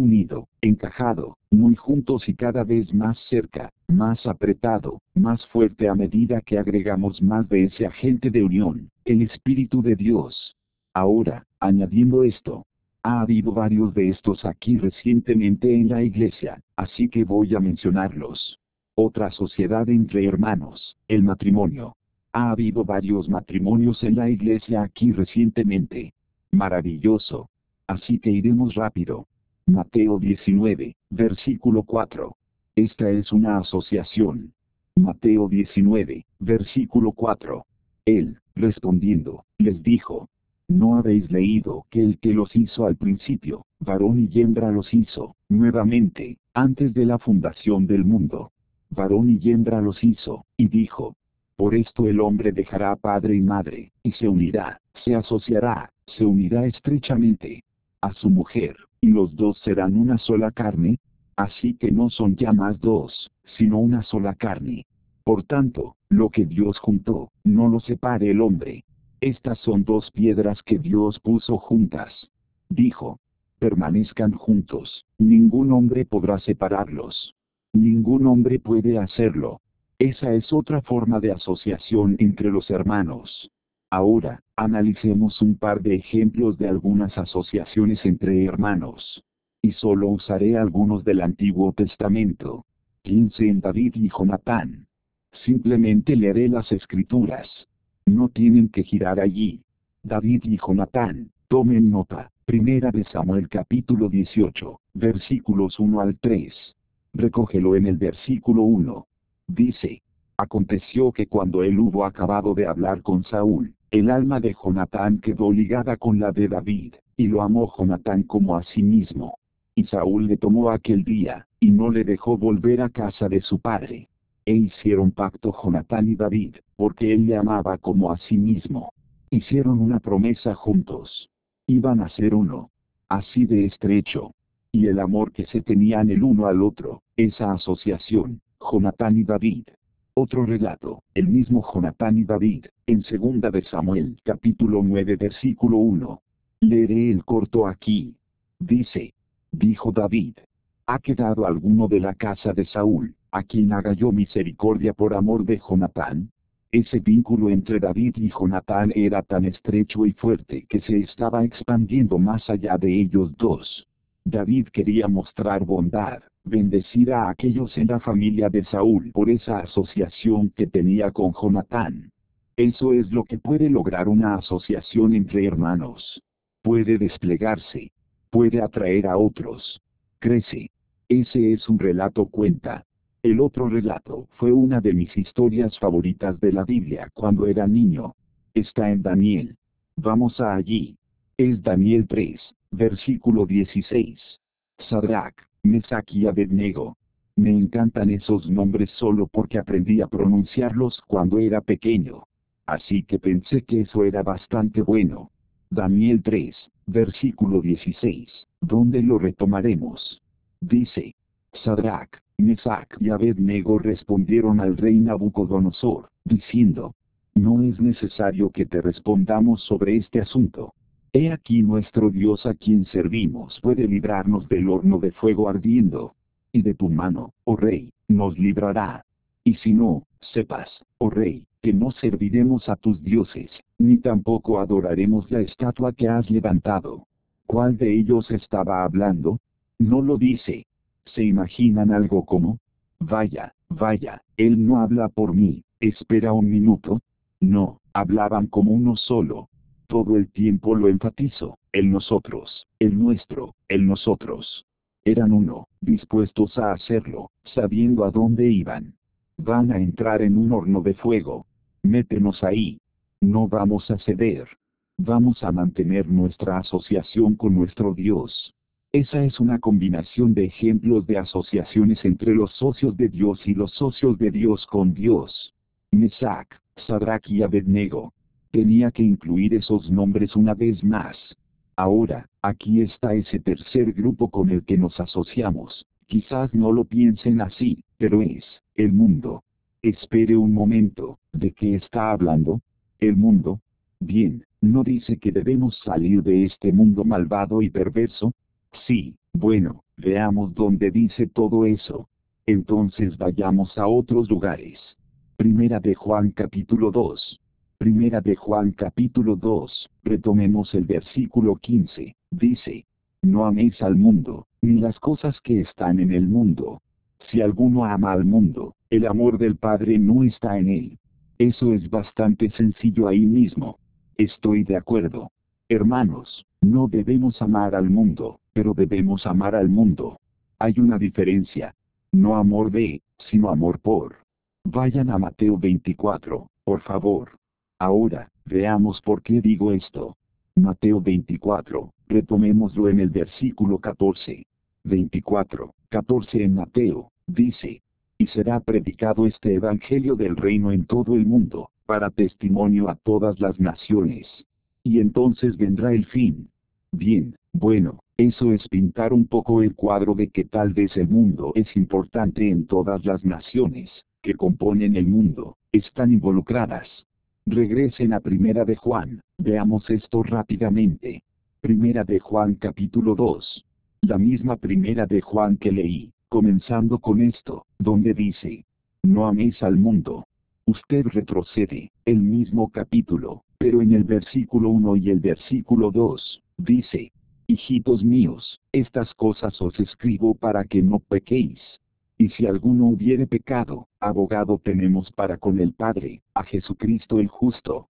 encajado, muy juntos y cada vez más cerca, más apretado, más fuerte a medida que agregamos más de ese agente de unión, el Espíritu de Dios. Ahora, añadiendo esto, ha habido varios de estos aquí recientemente en la iglesia, así que voy a mencionarlos. Otra sociedad entre hermanos, el matrimonio. Ha habido varios matrimonios en la iglesia aquí recientemente. Maravilloso. Así que iremos rápido. Mateo 19, versículo 4. Esta es una asociación. Mateo 19, versículo 4. Él, respondiendo, les dijo: ¿No habéis leído que el que los hizo al principio, varón y hembra los hizo, nuevamente, antes de la fundación del mundo? Varón y hembra los hizo, y dijo: por esto el hombre dejará a padre y madre, y se unirá, se asociará, se unirá estrechamente a su mujer, y los dos serán una sola carne. Así que no son ya más dos, sino una sola carne. Por tanto, lo que Dios juntó, no lo separe el hombre. Estas son dos piedras que Dios puso juntas. Dijo: permanezcan juntos, ningún hombre podrá separarlos. Ningún hombre puede hacerlo. Esa es otra forma de asociación entre los hermanos. Ahora, analicemos un par de ejemplos de algunas asociaciones entre hermanos. Y solo usaré algunos del Antiguo Testamento. Piense en David y Jonatán. Simplemente leeré las escrituras. No tienen que girar allí. David y Jonatán, tomen nota. Primera de Samuel capítulo 18, versículos 1 al 3. Recógelo en el versículo 1. Dice: aconteció que cuando él hubo acabado de hablar con Saúl, el alma de Jonatán quedó ligada con la de David, y lo amó Jonatán como a sí mismo. Y Saúl le tomó aquel día, y no le dejó volver a casa de su padre. E hicieron pacto Jonatán y David, porque él le amaba como a sí mismo. Hicieron una promesa juntos. Iban a ser uno. Así de estrecho. Y el amor que se tenían el uno al otro, esa asociación, Jonatán y David. Otro relato, el mismo Jonatán y David, en 2 de Samuel capítulo 9 versículo 1. Leeré el corto aquí. Dice: dijo David: ¿ha quedado alguno de la casa de Saúl, a quien haga yo misericordia por amor de Jonatán? Ese vínculo entre David y Jonatán era tan estrecho y fuerte que se estaba expandiendo más allá de ellos dos. David quería mostrar bondad, bendecir a aquellos en la familia de Saúl por esa asociación que tenía con Jonatán. Eso es lo que puede lograr una asociación entre hermanos. Puede desplegarse. Puede atraer a otros. Crece. Ese es un relato cuenta. El otro relato fue una de mis historias favoritas de la Biblia cuando era niño. Está en Daniel. Vamos a allí. Es Daniel 3, versículo 16. Sadrach, Mesach y Abednego. Me encantan esos nombres solo porque aprendí a pronunciarlos cuando era pequeño. Así que pensé que eso era bastante bueno. Daniel 3, versículo 16, donde lo retomaremos. Dice: Sadrach, Mesach y Abednego respondieron al rey Nabucodonosor, diciendo: no es necesario que te respondamos sobre este asunto. He aquí nuestro Dios a quien servimos puede librarnos del horno de fuego ardiendo. Y de tu mano, oh rey, nos librará. Y si no, sepas, oh rey, que no serviremos a tus dioses, ni tampoco adoraremos la estatua que has levantado. ¿Cuál de ellos estaba hablando? No lo dice. ¿Se imaginan algo como? Vaya, vaya, él no habla por mí, espera un minuto. No, hablaban como uno solo. Todo el tiempo lo enfatizo, el nosotros, el nuestro, el nosotros. Eran uno, dispuestos a hacerlo, sabiendo a dónde iban. Van a entrar en un horno de fuego. Métenos ahí. No vamos a ceder. Vamos a mantener nuestra asociación con nuestro Dios. Esa es una combinación de ejemplos de asociaciones entre los socios de Dios y los socios de Dios con Dios. Mesac, Sadrach y Abednego. Tenía que incluir esos nombres una vez más. Ahora, aquí está ese tercer grupo con el que nos asociamos. Quizás no lo piensen así, pero es, el mundo. Espere un momento, ¿de qué está hablando? ¿El mundo? Bien, ¿no dice que debemos salir de este mundo malvado y perverso? Sí, bueno, veamos dónde dice todo eso. Entonces vayamos a otros lugares. Primera de Juan capítulo 2. Primera de Juan capítulo 2, retomemos el versículo 15, dice, no améis al mundo, ni las cosas que están en el mundo. Si alguno ama al mundo, el amor del Padre no está en él. Eso es bastante sencillo ahí mismo. Estoy de acuerdo. Hermanos, no debemos amar al mundo, pero debemos amar al mundo. Hay una diferencia. No amor de, sino amor por. Vayan a Mateo 24, por favor. Ahora, veamos por qué digo esto. Mateo 24, retomémoslo en el versículo 14. 24, 14 en Mateo, dice, y será predicado este evangelio del reino en todo el mundo, para testimonio a todas las naciones. Y entonces vendrá el fin. Bien, bueno, eso es pintar un poco el cuadro de que tal vez el mundo es importante en todas las naciones, que componen el mundo, están involucradas. Regresen a Primera de Juan, veamos esto rápidamente. Primera de Juan capítulo 2. La misma Primera de Juan que leí, comenzando con esto, donde dice, no améis al mundo. Usted retrocede, el mismo capítulo, pero en el versículo 1 y el versículo 2, dice, hijitos míos, estas cosas os escribo para que no pequéis. Y si alguno hubiere pecado, abogado tenemos para con el Padre, a Jesucristo el justo,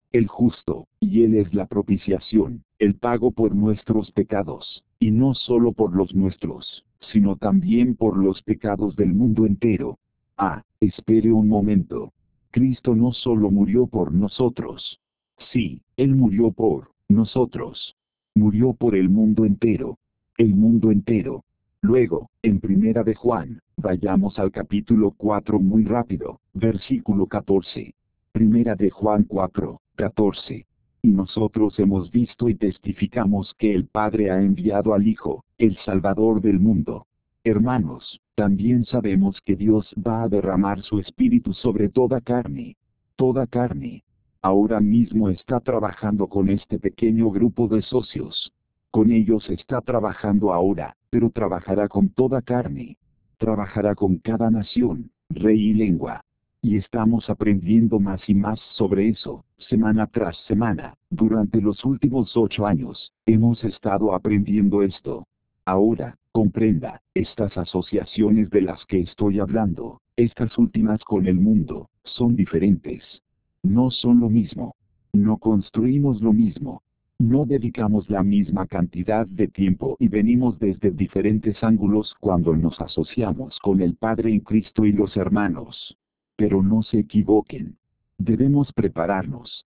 y Él es la propiciación, el pago por nuestros pecados, y no solo por los nuestros, sino también por los pecados del mundo entero. Ah, espere un momento. Cristo no solo murió por nosotros. Sí, Él murió por nosotros. Murió por el mundo entero. El mundo entero. Luego, en Primera de Juan, vayamos al capítulo 4 muy rápido, versículo 14. Primera de Juan 4, 14. Y nosotros hemos visto y testificamos que el Padre ha enviado al Hijo, el Salvador del mundo. Hermanos, también sabemos que Dios va a derramar su Espíritu sobre toda carne. Toda carne. Ahora mismo está trabajando con este pequeño grupo de socios. Con ellos está trabajando ahora, pero trabajará con toda carne. Trabajará con cada nación, rey y lengua. Y estamos aprendiendo más y más sobre eso, semana tras semana. Durante los últimos 8 años, hemos estado aprendiendo esto. Ahora, comprenda, estas asociaciones de las que estoy hablando, estas últimas con el mundo, son diferentes. No son lo mismo. No construimos lo mismo. No dedicamos la misma cantidad de tiempo y venimos desde diferentes ángulos cuando nos asociamos con el Padre en Cristo y los hermanos. Pero no se equivoquen. Debemos prepararnos,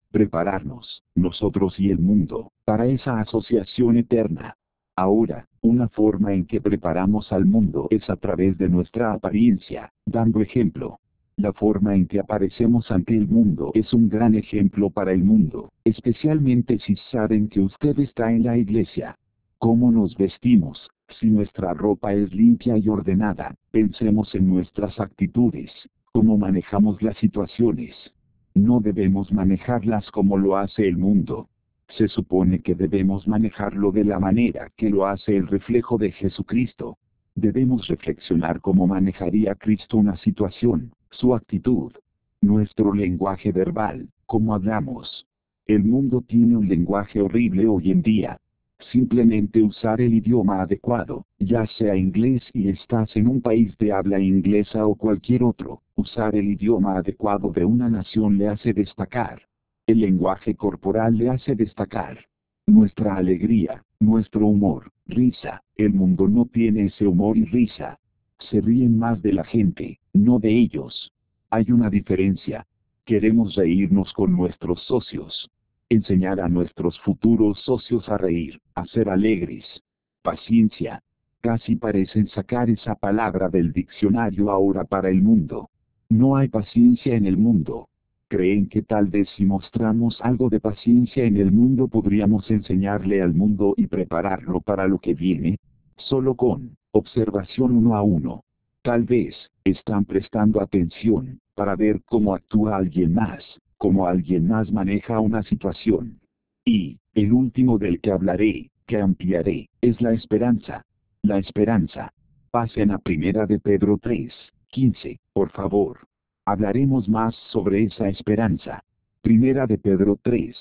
nosotros y el mundo, para esa asociación eterna. Ahora, una forma en que preparamos al mundo es a través de nuestra apariencia, dando ejemplo. La forma en que aparecemos ante el mundo es un gran ejemplo para el mundo, especialmente si saben que usted está en la iglesia. ¿Cómo nos vestimos? Si nuestra ropa es limpia y ordenada, pensemos en nuestras actitudes, cómo manejamos las situaciones. No debemos manejarlas como lo hace el mundo. Se supone que debemos manejarlo de la manera que lo hace el reflejo de Jesucristo. Debemos reflexionar cómo manejaría Cristo una situación, su actitud, nuestro lenguaje verbal, cómo hablamos. El mundo tiene un lenguaje horrible hoy en día. Simplemente usar el idioma adecuado, ya sea inglés y estás en un país de habla inglesa o cualquier otro, usar el idioma adecuado de una nación le hace destacar. El lenguaje corporal le hace destacar. Nuestra alegría, nuestro humor, risa, el mundo no tiene ese humor y risa. Se ríen más de la gente, no de ellos. Hay una diferencia. Queremos reírnos con nuestros socios. Enseñar a nuestros futuros socios a reír, a ser alegres. Paciencia. Casi parecen sacar esa palabra del diccionario ahora para el mundo. No hay paciencia en el mundo. Creen que tal vez si mostramos algo de paciencia en el mundo podríamos enseñarle al mundo y prepararlo para lo que viene. Solo con observación uno a uno. Tal vez están prestando atención para ver cómo actúa alguien más, cómo alguien más maneja una situación. Y el último del que hablaré, que ampliaré, es la esperanza. La esperanza. Pasen a Primera de Pedro 3:15, por favor. Hablaremos más sobre esa esperanza. Primera de Pedro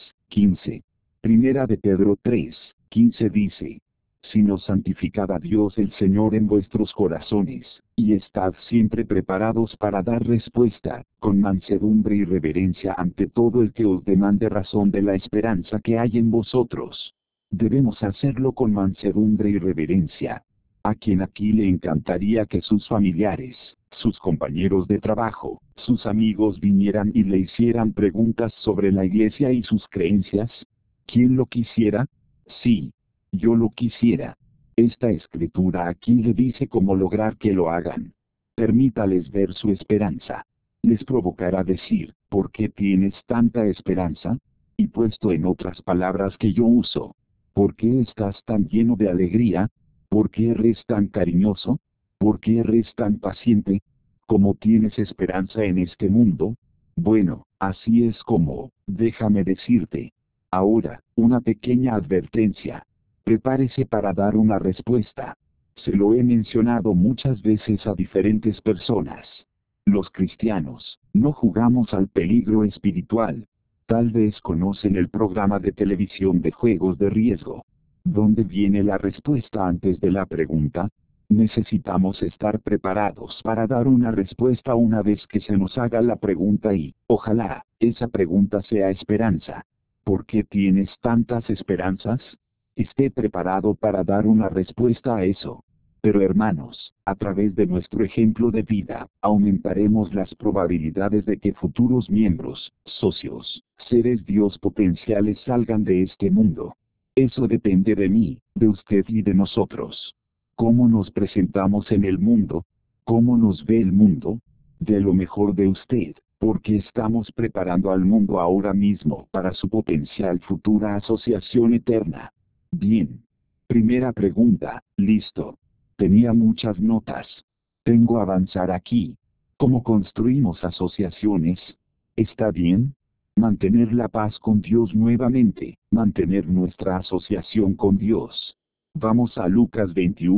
3:15. Primera de Pedro 3:15 dice: sino santificad a Dios el Señor en vuestros corazones, y estad siempre preparados para dar respuesta, con mansedumbre y reverencia ante todo el que os demande razón de la esperanza que hay en vosotros. Debemos hacerlo con mansedumbre y reverencia. A quien aquí le encantaría que sus familiares, sus compañeros de trabajo, sus amigos vinieran y le hicieran preguntas sobre la iglesia y sus creencias? ¿Quién lo quisiera? Sí. Yo lo quisiera. Esta escritura aquí le dice cómo lograr que lo hagan. Permítales ver su esperanza. Les provocará decir, ¿por qué tienes tanta esperanza? Y puesto en otras palabras que yo uso, ¿por qué estás tan lleno de alegría? ¿Por qué eres tan cariñoso? ¿Por qué eres tan paciente? ¿Cómo tienes esperanza en este mundo? Bueno, así es como, déjame decirte. Ahora, una pequeña advertencia. Prepárese para dar una respuesta. Se lo he mencionado muchas veces a diferentes personas. Los cristianos, no jugamos al peligro espiritual. Tal vez conocen el programa de televisión de juegos de riesgo. ¿Dónde viene la respuesta antes de la pregunta? Necesitamos estar preparados para dar una respuesta una vez que se nos haga la pregunta y, ojalá, esa pregunta sea esperanza. ¿Por qué tienes tantas esperanzas? Esté preparado para dar una respuesta a eso. Pero hermanos, a través de nuestro ejemplo de vida, aumentaremos las probabilidades de que futuros miembros, socios, seres Dios potenciales salgan de este mundo. Eso depende de mí, de usted y de nosotros. ¿Cómo nos presentamos en el mundo? ¿Cómo nos ve el mundo? De lo mejor de usted, porque estamos preparando al mundo ahora mismo para su potencial futura asociación eterna. Bien. Primera pregunta, listo. Tenía muchas notas. Tengo avanzar aquí. ¿Cómo construimos asociaciones? ¿Está bien? Mantener la paz con Dios nuevamente, mantener nuestra asociación con Dios. Vamos a Lucas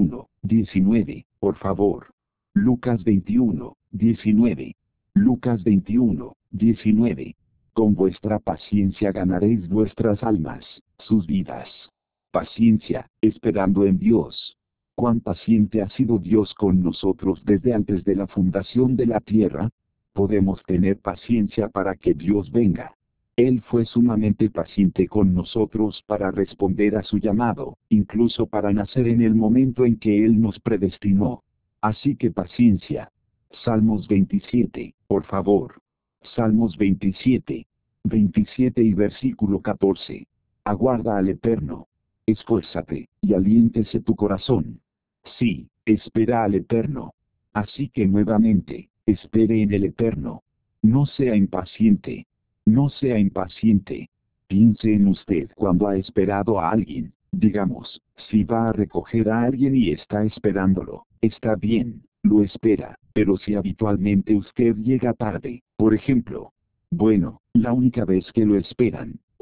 21:19, por favor. Lucas 21:19. Lucas 21:19. Con vuestra paciencia ganaréis vuestras almas, sus vidas. Paciencia, esperando en Dios. ¿Cuán paciente ha sido Dios con nosotros desde antes de la fundación de la tierra? Podemos tener paciencia para que Dios venga. Él fue sumamente paciente con nosotros para responder a su llamado, incluso para nacer en el momento en que Él nos predestinó. Así que paciencia. Salmos 27, por favor. Salmos 27 y versículo 14. Aguarda al Eterno. Esfuérzate, y aliéntese tu corazón. Sí, espera al Eterno. Así que nuevamente, espere en el Eterno. No sea impaciente. No sea impaciente. Piense en usted cuando ha esperado a alguien. Digamos, si va a recoger a alguien y está esperándolo, está bien, lo espera, pero si habitualmente usted llega tarde, por ejemplo, bueno, la única vez que lo esperan,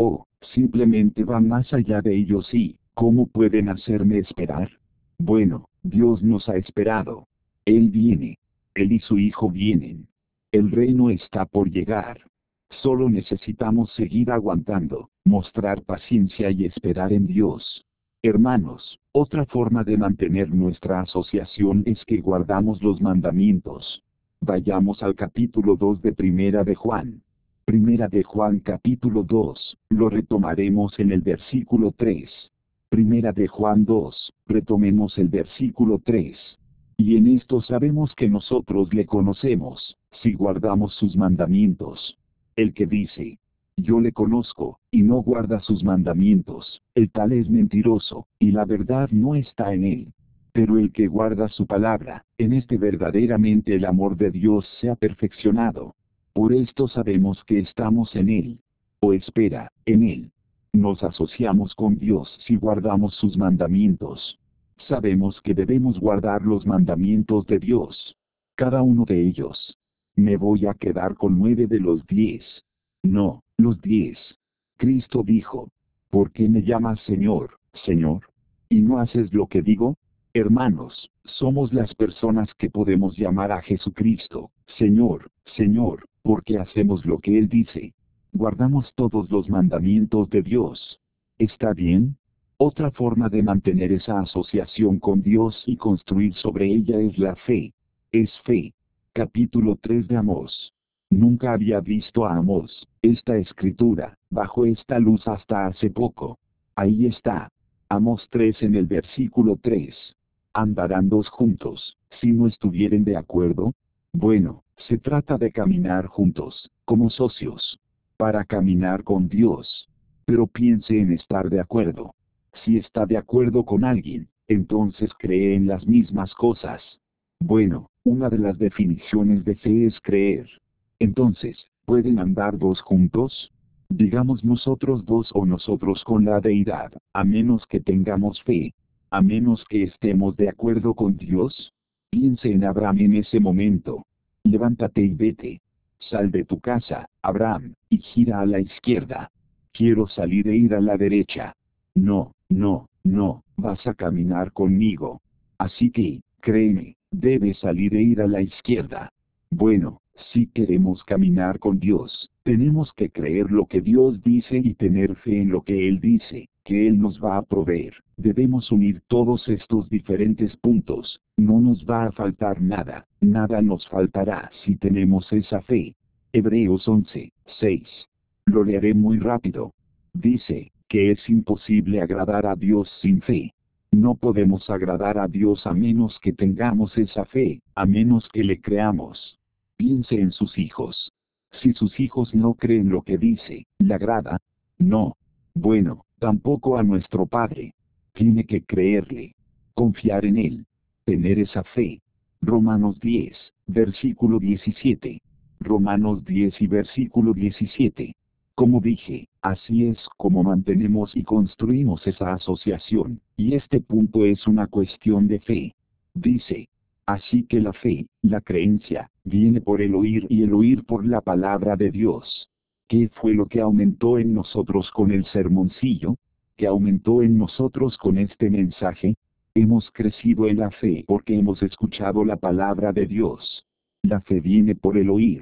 Simplemente van más allá de ellos y, ¿cómo pueden hacerme esperar? Bueno, Dios nos ha esperado. Él viene. Él y su Hijo vienen. El reino está por llegar. Solo necesitamos seguir aguantando, mostrar paciencia y esperar en Dios. Hermanos, otra forma de mantener nuestra asociación es que guardamos los mandamientos. Vayamos al capítulo 2 de Primera de Juan. Primera de Juan capítulo 2, lo retomaremos en el versículo 3. Primera de Juan 2, retomemos el versículo 3. Y en esto sabemos que nosotros le conocemos, si guardamos sus mandamientos. El que dice, yo le conozco, y no guarda sus mandamientos, el tal es mentiroso, y la verdad no está en él. Pero el que guarda su palabra, en este verdaderamente el amor de Dios se ha perfeccionado. Por esto sabemos que estamos en él. O espera, en él. Nos asociamos con Dios si guardamos sus mandamientos. Sabemos que debemos guardar los mandamientos de Dios. Cada uno de ellos. Me voy a quedar con 9 de los 10. No, los 10. Cristo dijo, ¿por qué me llamas Señor, Señor? ¿Y no haces lo que digo? Hermanos, somos las personas que podemos llamar a Jesucristo, Señor, Señor, porque hacemos lo que Él dice. Guardamos todos los mandamientos de Dios. ¿Está bien? Otra forma de mantener esa asociación con Dios y construir sobre ella es la fe. Es fe. Capítulo 3 de Amós. Nunca había visto a Amós, esta escritura, bajo esta luz hasta hace poco. Ahí está. Amós 3 en el versículo 3. ¿Andarán dos juntos, si no estuvieren de acuerdo? Bueno, se trata de caminar juntos, como socios. Para caminar con Dios. Pero piense en estar de acuerdo. Si está de acuerdo con alguien, entonces cree en las mismas cosas. Bueno, una de las definiciones de fe es creer. Entonces, ¿pueden andar dos juntos? Digamos nosotros dos o nosotros con la deidad, a menos que tengamos fe. A menos que estemos de acuerdo con Dios. Piense en Abraham en ese momento. Levántate y vete. Sal de tu casa, Abraham, y gira a la izquierda. Quiero salir e ir a la derecha. No, no, no, vas a caminar conmigo. Así que, créeme, debes salir e ir a la izquierda. Bueno, si queremos caminar con Dios, tenemos que creer lo que Dios dice y tener fe en lo que Él dice, que Él nos va a proveer. Debemos unir todos estos diferentes puntos, no nos va a faltar nada, nada nos faltará si tenemos esa fe. Hebreos 11, 6. Lo leeré muy rápido. Dice, que es imposible agradar a Dios sin fe. No podemos agradar a Dios a menos que tengamos esa fe, a menos que le creamos. Piense en sus hijos. Si sus hijos no creen lo que dice, ¿le agrada? No. Bueno, tampoco a nuestro Padre. Tiene que creerle. Confiar en Él. Tener esa fe. Romanos 10, versículo 17. Romanos 10 y versículo 17. Como dije, así es como mantenemos y construimos esa asociación, y este punto es una cuestión de fe. Dice, así que la fe, la creencia, viene por el oír y el oír por la palabra de Dios. ¿Qué fue lo que aumentó en nosotros con el sermoncillo? ¿Qué aumentó en nosotros con este mensaje? Hemos crecido en la fe porque hemos escuchado la palabra de Dios. La fe viene por el oír,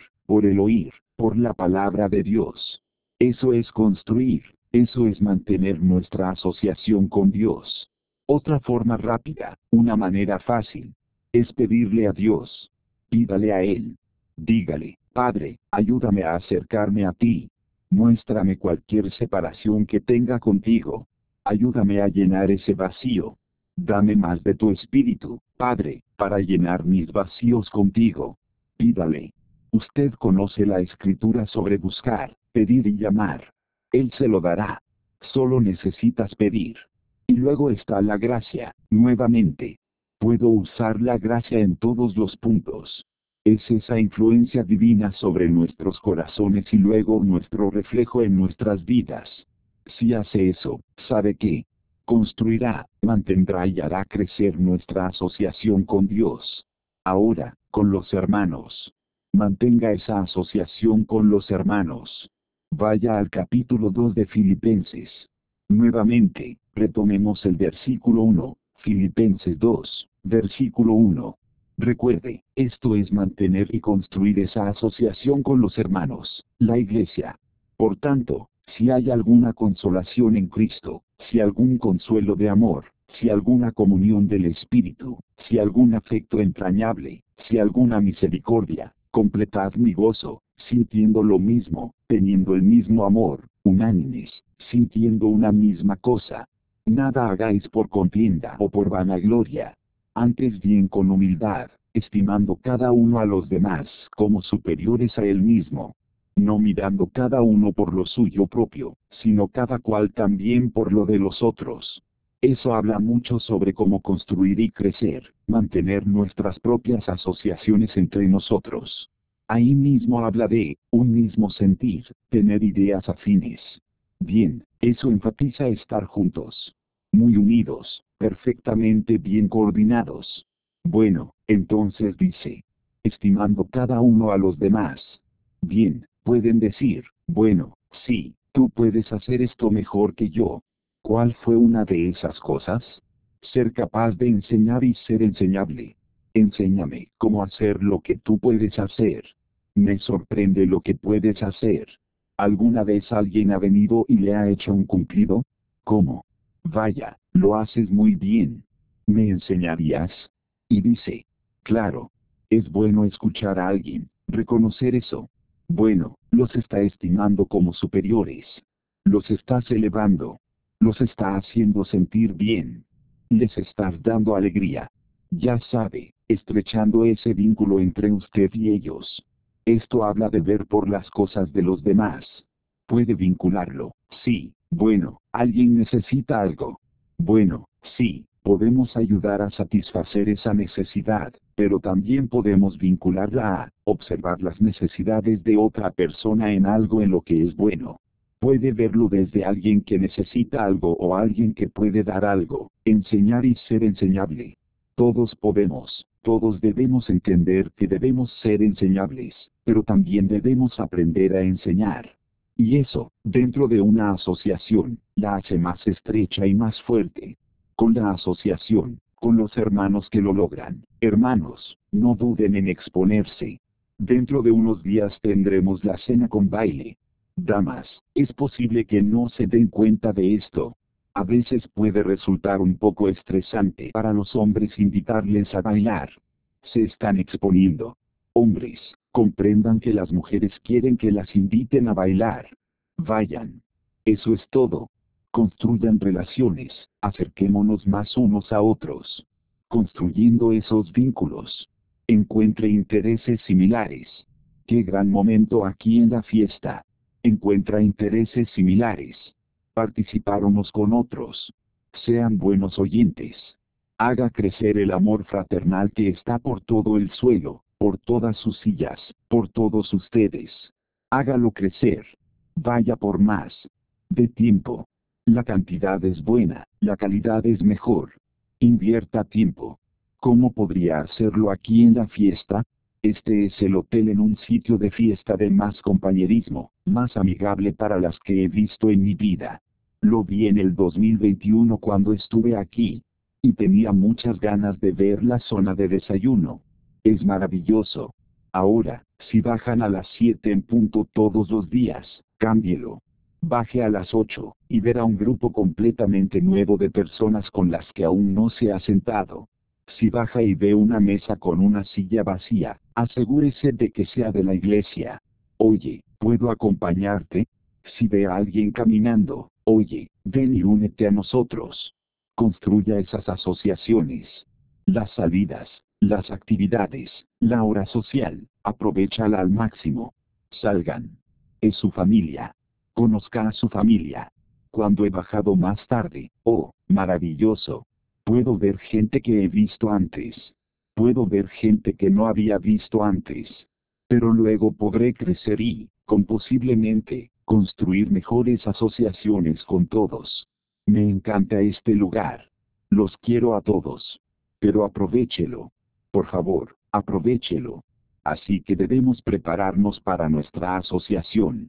por la palabra de Dios. Eso es construir, eso es mantener nuestra asociación con Dios. Otra forma rápida, una manera fácil, es pedirle a Dios. Pídale a Él. Dígale, Padre, ayúdame a acercarme a ti. Muéstrame cualquier separación que tenga contigo. Ayúdame a llenar ese vacío. Dame más de tu espíritu, Padre, para llenar mis vacíos contigo. Pídale. Usted conoce la escritura sobre buscar, pedir y llamar. Él se lo dará. Solo necesitas pedir. Y luego está la gracia, nuevamente. Puedo usar la gracia en todos los puntos. Es esa influencia divina sobre nuestros corazones y luego nuestro reflejo en nuestras vidas. Si hace eso, ¿sabe qué? Construirá, mantendrá y hará crecer nuestra asociación con Dios. Ahora, con los hermanos. Mantenga esa asociación con los hermanos. Vaya al capítulo 2 de Filipenses. Nuevamente, retomemos el versículo 1, Filipenses 2, versículo 1. Recuerde, esto es mantener y construir esa asociación con los hermanos, la iglesia. Por tanto, si hay alguna consolación en Cristo, si algún consuelo de amor, si alguna comunión del Espíritu, si algún afecto entrañable, si alguna misericordia, completad mi gozo, sintiendo lo mismo, teniendo el mismo amor, unánimes, sintiendo una misma cosa. Nada hagáis por contienda o por vanagloria. Antes bien con humildad, estimando cada uno a los demás como superiores a él mismo. No mirando cada uno por lo suyo propio, sino cada cual también por lo de los otros. Eso habla mucho sobre cómo construir y crecer, mantener nuestras propias asociaciones entre nosotros. Ahí mismo habla de un mismo sentir, tener ideas afines. Bien, eso enfatiza estar juntos. Muy unidos, perfectamente bien coordinados. Bueno, entonces dice, estimando cada uno a los demás. Bien, pueden decir, bueno, sí, tú puedes hacer esto mejor que yo. ¿Cuál fue una de esas cosas? Ser capaz de enseñar y ser enseñable. Enséñame cómo hacer lo que tú puedes hacer. Me sorprende lo que puedes hacer. ¿Alguna vez alguien ha venido y le ha hecho un cumplido? ¿Cómo? Vaya, lo haces muy bien. ¿Me enseñarías? Y dice, claro. Es bueno escuchar a alguien, reconocer eso. Bueno, los está estimando como superiores. Los estás elevando. Los está haciendo sentir bien. Les estás dando alegría. Ya sabe, estrechando ese vínculo entre usted y ellos. Esto habla de ver por las cosas de los demás. Puede vincularlo, sí, bueno, alguien necesita algo. Bueno, sí, podemos ayudar a satisfacer esa necesidad, pero también podemos vincularla a observar las necesidades de otra persona en algo en lo que es bueno. Puede verlo desde alguien que necesita algo o alguien que puede dar algo, enseñar y ser enseñable. Todos podemos, todos debemos entender que debemos ser enseñables, pero también debemos aprender a enseñar. Y eso, dentro de una asociación, la hace más estrecha y más fuerte. Con la asociación, con los hermanos que lo logran. Hermanos, no duden en exponerse. Dentro de unos días tendremos la cena con baile. Damas, es posible que no se den cuenta de esto. A veces puede resultar un poco estresante para los hombres invitarles a bailar. Se están exponiendo. Hombres, comprendan que las mujeres quieren que las inviten a bailar. Vayan. Eso es todo. Construyan relaciones, acerquémonos más unos a otros. Construyendo esos vínculos. Encuentre intereses similares. Qué gran momento aquí en la fiesta. Encuentra intereses similares. Participar unos con otros. Sean buenos oyentes. Haga crecer el amor fraternal que está por todo el suelo, por todas sus sillas, por todos ustedes. Hágalo crecer. Vaya por más. De tiempo. La cantidad es buena, la calidad es mejor. Invierta tiempo. ¿Cómo podría hacerlo aquí en la fiesta? Este es el hotel en un sitio de fiesta de más compañerismo, más amigable para las que he visto en mi vida. Lo vi en el 2021 cuando estuve aquí. Y tenía muchas ganas de ver la zona de desayuno. Es maravilloso. Ahora, si bajan a las 7 en punto todos los días, cámbielo. Baje a las 8, y verá un grupo completamente nuevo de personas con las que aún no se ha sentado. Si baja y ve una mesa con una silla vacía, asegúrese de que sea de la iglesia. Oye, ¿puedo acompañarte? Si ve a alguien caminando, oye, ven y únete a nosotros. Construya esas asociaciones. Las salidas, las actividades, la hora social, aprovéchala al máximo. Salgan. Es su familia. Conozca a su familia. Cuando he bajado más tarde, oh, maravilloso. Puedo ver gente que he visto antes. Puedo ver gente que no había visto antes. Pero luego podré crecer y, con posiblemente, construir mejores asociaciones con todos. Me encanta este lugar. Los quiero a todos. Pero aprovéchelo. Por favor, aprovéchelo. Así que debemos prepararnos para nuestra asociación.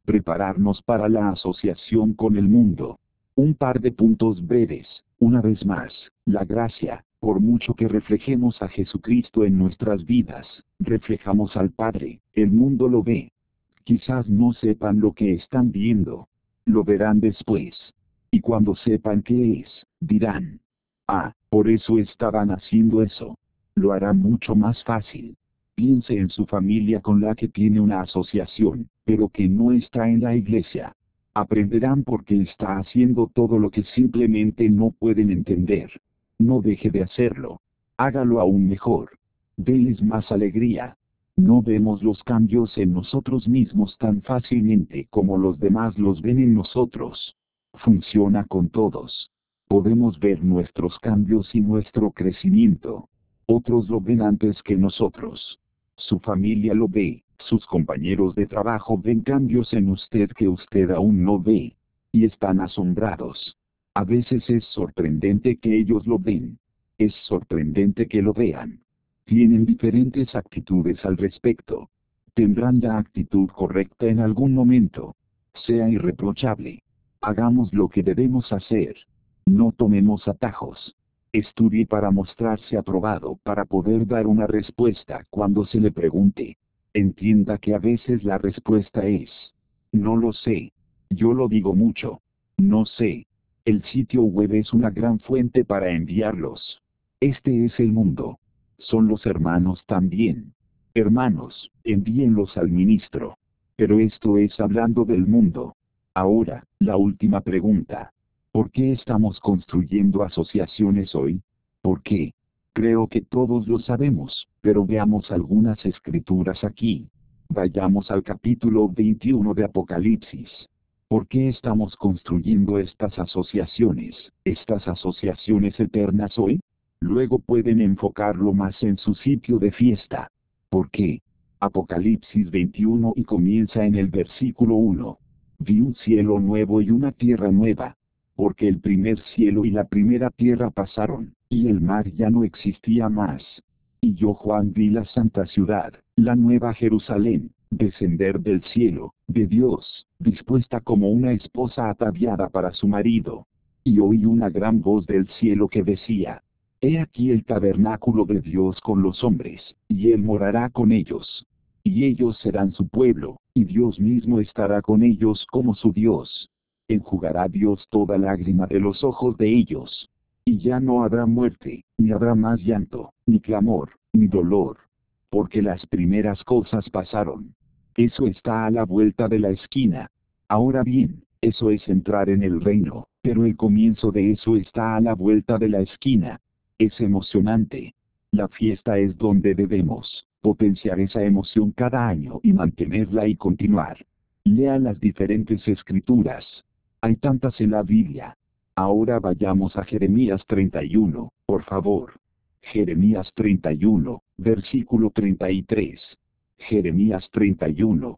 Prepararnos para la asociación con el mundo. Un par de puntos breves. Una vez más, la gracia, por mucho que reflejemos a Jesucristo en nuestras vidas, reflejamos al Padre, el mundo lo ve. Quizás no sepan lo que están viendo. Lo verán después. Y cuando sepan qué es, dirán: ah, por eso estaban haciendo eso. Lo hará mucho más fácil. Piense en su familia con la que tiene una asociación, pero que no está en la iglesia. Aprenderán porque está haciendo todo lo que simplemente no pueden entender. No deje de hacerlo. Hágalo aún mejor. Deles más alegría. No vemos los cambios en nosotros mismos tan fácilmente como los demás los ven en nosotros. Funciona con todos. Podemos ver nuestros cambios y nuestro crecimiento. Otros lo ven antes que nosotros. Su familia lo ve, sus compañeros de trabajo ven cambios en usted que usted aún no ve. Y están asombrados. A veces es sorprendente que ellos lo ven. Es sorprendente que lo vean. Tienen diferentes actitudes al respecto. Tendrán la actitud correcta en algún momento. Sea irreprochable. Hagamos lo que debemos hacer. No tomemos atajos. Estudie para mostrarse aprobado para poder dar una respuesta cuando se le pregunte. Entienda que a veces la respuesta es: no lo sé. Yo lo digo mucho. No sé. El sitio web es una gran fuente para enviarlos. Este es el mundo. Son los hermanos también. Hermanos, envíenlos al ministro. Pero esto es hablando del mundo. Ahora, la última pregunta. ¿Por qué estamos construyendo asociaciones hoy? ¿Por qué? Creo que todos lo sabemos, pero veamos algunas escrituras aquí. Vayamos al capítulo 21 de Apocalipsis. ¿Por qué estamos construyendo estas asociaciones eternas hoy? Luego pueden enfocarlo más en su sitio de fiesta. ¿Por qué? Apocalipsis 21 y comienza en el versículo 1. Vi un cielo nuevo y una tierra nueva. Porque el primer cielo y la primera tierra pasaron, y el mar ya no existía más. Y yo Juan vi la santa ciudad, la nueva Jerusalén, descender del cielo, de Dios, dispuesta como una esposa ataviada para su marido. Y oí una gran voz del cielo que decía: He aquí el tabernáculo de Dios con los hombres, y Él morará con ellos. Y ellos serán su pueblo, y Dios mismo estará con ellos como su Dios. Enjugará Dios toda lágrima de los ojos de ellos. Y ya no habrá muerte, ni habrá más llanto, ni clamor, ni dolor. Porque las primeras cosas pasaron. Eso está a la vuelta de la esquina. Ahora bien, eso es entrar en el reino, pero el comienzo de eso está a la vuelta de la esquina. Es emocionante. La fiesta es donde debemos potenciar esa emoción cada año y mantenerla y continuar. Lea las diferentes escrituras. Hay tantas en la Biblia. Ahora vayamos a Jeremías 31, por favor. Jeremías 31, versículo 33. Jeremías 31,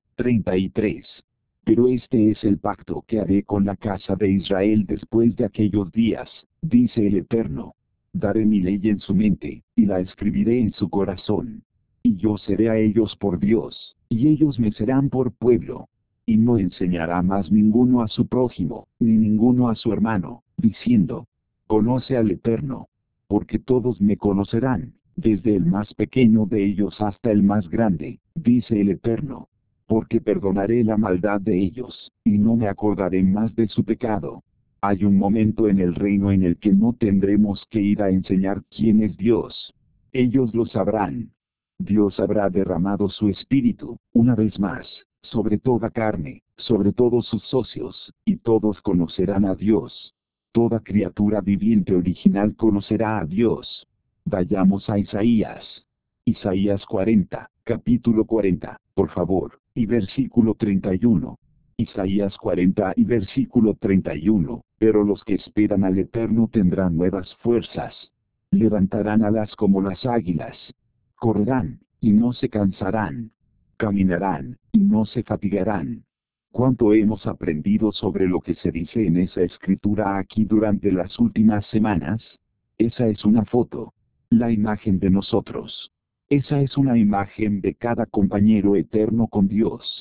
33. Pero este es el pacto que haré con la casa de Israel después de aquellos días, dice el Eterno. Daré mi ley en su mente, y la escribiré en su corazón. Y yo seré a ellos por Dios, y ellos me serán por pueblo. Y no enseñará más ninguno a su prójimo, ni ninguno a su hermano, diciendo: Conoce al Eterno. Porque todos me conocerán, desde el más pequeño de ellos hasta el más grande, dice el Eterno. Porque perdonaré la maldad de ellos, y no me acordaré más de su pecado. Hay un momento en el reino en el que no tendremos que ir a enseñar quién es Dios. Ellos lo sabrán. Dios habrá derramado su espíritu, una vez más, sobre toda carne, sobre todos sus socios, y todos conocerán a Dios. Toda criatura viviente original conocerá a Dios. Vayamos a Isaías. Isaías 40, capítulo 40, por favor, y versículo 31. Isaías 40 y versículo 31. Pero los que esperan al Eterno tendrán nuevas fuerzas. Levantarán alas como las águilas. Correrán, y no se cansarán. Caminarán, y no se fatigarán. ¿Cuánto hemos aprendido sobre lo que se dice en esa escritura aquí durante las últimas semanas? Esa es una foto. La imagen de nosotros. Esa es una imagen de cada compañero eterno con Dios.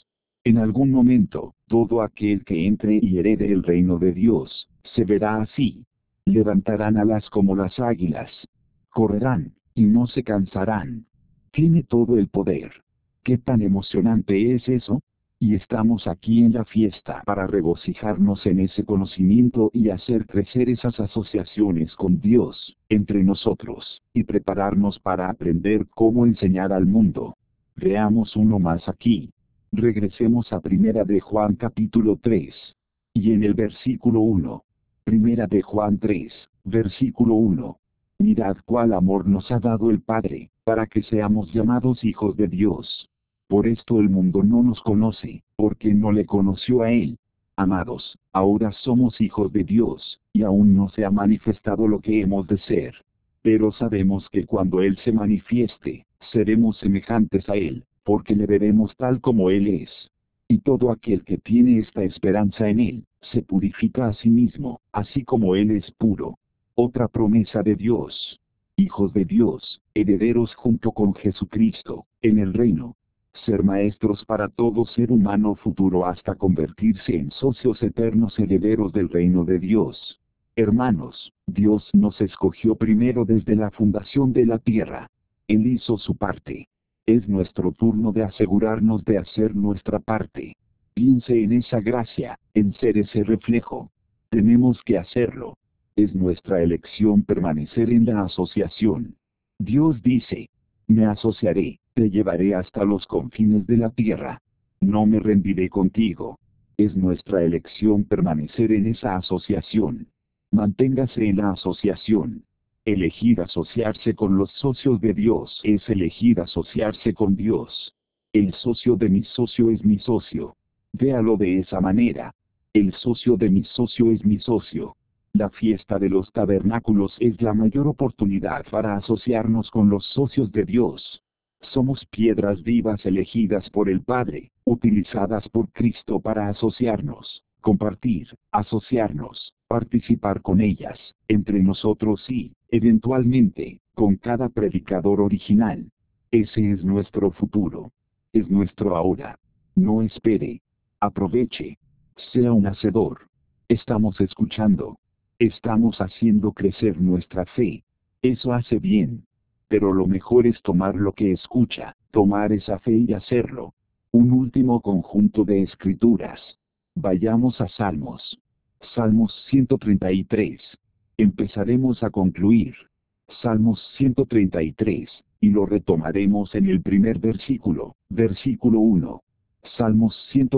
En algún momento, todo aquel que entre y herede el reino de Dios, se verá así. Levantarán alas como las águilas. Correrán, y no se cansarán. Tiene todo el poder. ¿Qué tan emocionante es eso? Y estamos aquí en la fiesta para regocijarnos en ese conocimiento y hacer crecer esas asociaciones con Dios, entre nosotros, y prepararnos para aprender cómo enseñar al mundo. Veamos uno más aquí. Regresemos a Primera de Juan capítulo 3. Y en el versículo 1. Primera de Juan 3, versículo 1. Mirad cuál amor nos ha dado el Padre, para que seamos llamados hijos de Dios. Por esto el mundo no nos conoce, porque no le conoció a Él. Amados, ahora somos hijos de Dios, y aún no se ha manifestado lo que hemos de ser. Pero sabemos que cuando Él se manifieste, seremos semejantes a Él, porque le veremos tal como Él es. Y todo aquel que tiene esta esperanza en Él, se purifica a sí mismo, así como Él es puro. Otra promesa de Dios. Hijos de Dios, herederos junto con Jesucristo, en el reino. Ser maestros para todo ser humano futuro hasta convertirse en socios eternos herederos del reino de Dios. Hermanos, Dios nos escogió primero desde la fundación de la tierra. Él hizo su parte. Es nuestro turno de asegurarnos de hacer nuestra parte. Piense en esa gracia, en ser ese reflejo. Tenemos que hacerlo. Es nuestra elección permanecer en la asociación. Dios dice, me asociaré, te llevaré hasta los confines de la tierra. No me rendiré contigo. Es nuestra elección permanecer en esa asociación. Manténgase en la asociación. Elegir asociarse con los socios de Dios es elegir asociarse con Dios. El socio de mi socio es mi socio. Véalo de esa manera. El socio de mi socio es mi socio. La fiesta de los tabernáculos es la mayor oportunidad para asociarnos con los socios de Dios. Somos piedras vivas elegidas por el Padre, utilizadas por Cristo para asociarnos, compartir, asociarnos, participar con ellas, entre nosotros y, eventualmente, con cada predicador original. Ese es nuestro futuro. Es nuestro ahora. No espere. Aproveche. Sea un hacedor. Estamos escuchando. Estamos haciendo crecer nuestra fe. Eso hace bien. Pero lo mejor es tomar lo que escucha, tomar esa fe y hacerlo. Un último conjunto de escrituras. Vayamos a Salmos. Salmos 133. Empezaremos a concluir. Salmos 133, y lo retomaremos en el primer versículo, versículo 1. Salmos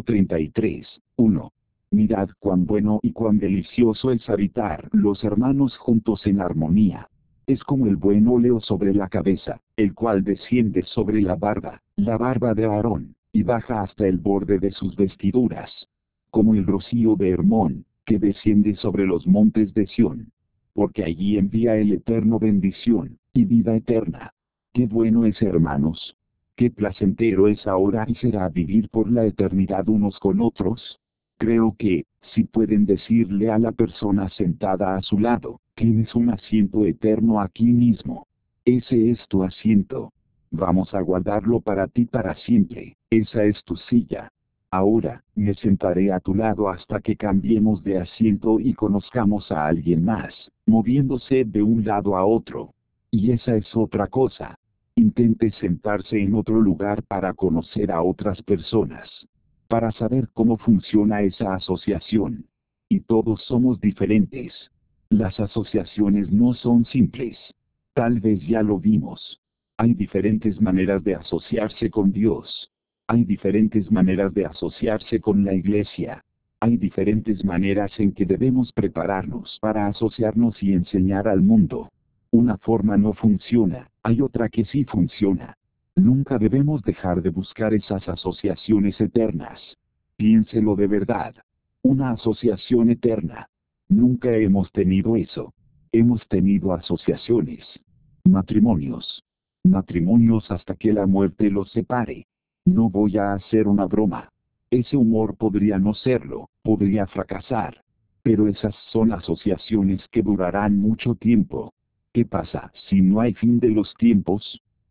133, 1. Mirad cuán bueno y cuán delicioso es habitar los hermanos juntos en armonía. Es como el buen óleo sobre la cabeza, el cual desciende sobre la barba de Aarón, y baja hasta el borde de sus vestiduras. Como el rocío de Hermón, que desciende sobre los montes de Sión. Porque allí envía el Eterno bendición, y vida eterna. Qué bueno es, hermanos. Qué placentero es ahora y será vivir por la eternidad unos con otros. Creo que, si pueden decirle a la persona sentada a su lado, tienes un asiento eterno aquí mismo. Ese es tu asiento. Vamos a guardarlo para ti para siempre. Esa es tu silla. Ahora, me sentaré a tu lado hasta que cambiemos de asiento y conozcamos a alguien más, moviéndose de un lado a otro. Y esa es otra cosa. Intente sentarse en otro lugar para conocer a otras personas. Para saber cómo funciona esa asociación. Y todos somos diferentes. Las asociaciones no son simples. Tal vez ya lo vimos. Hay diferentes maneras de asociarse con Dios. Hay diferentes maneras de asociarse con la iglesia. Hay diferentes maneras en que debemos prepararnos para asociarnos y enseñar al mundo. Una forma no funciona, hay otra que sí funciona. Nunca debemos dejar de buscar esas asociaciones eternas. Piénselo de verdad. Una asociación eterna. Nunca hemos tenido eso. Hemos tenido asociaciones. Matrimonios. Matrimonios hasta que la muerte los separe. No voy a hacer una broma. Ese humor podría no serlo, podría fracasar. Pero esas son asociaciones que durarán mucho tiempo. ¿Qué pasa si no hay fin de los tiempos?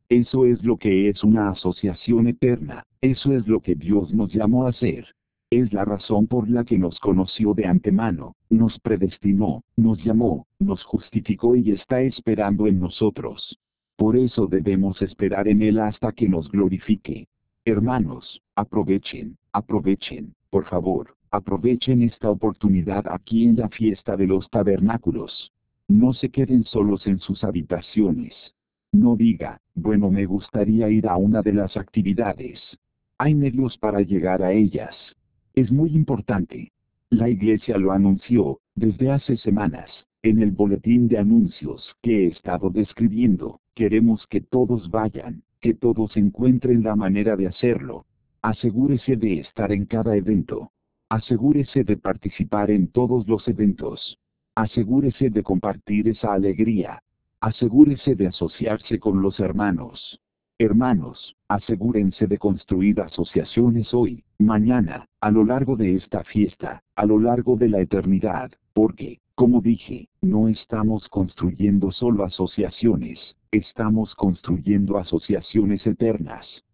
Eso es lo que es una asociación eterna, eso es lo que Dios nos llamó a hacer. Es la razón por la que nos conoció de antemano, nos predestinó, nos llamó, nos justificó y está esperando en nosotros. Por eso debemos esperar en Él hasta que nos glorifique. Hermanos, aprovechen, por favor, aprovechen esta oportunidad aquí en la fiesta de los tabernáculos. No se queden solos en sus habitaciones. No diga, bueno, me gustaría ir a una de las actividades. Hay medios para llegar a ellas. Es muy importante. La iglesia lo anunció, desde hace semanas, en el boletín de anuncios que he estado describiendo. Queremos que todos vayan, que todos encuentren la manera de hacerlo. Asegúrese de estar en cada evento. Asegúrese de participar en todos los eventos. Asegúrese de compartir esa alegría. Asegúrese de asociarse con los hermanos. Hermanos, asegúrense de construir asociaciones hoy, mañana, a lo largo de esta fiesta, a lo largo de la eternidad, porque, como dije, no estamos construyendo solo asociaciones, estamos construyendo asociaciones eternas.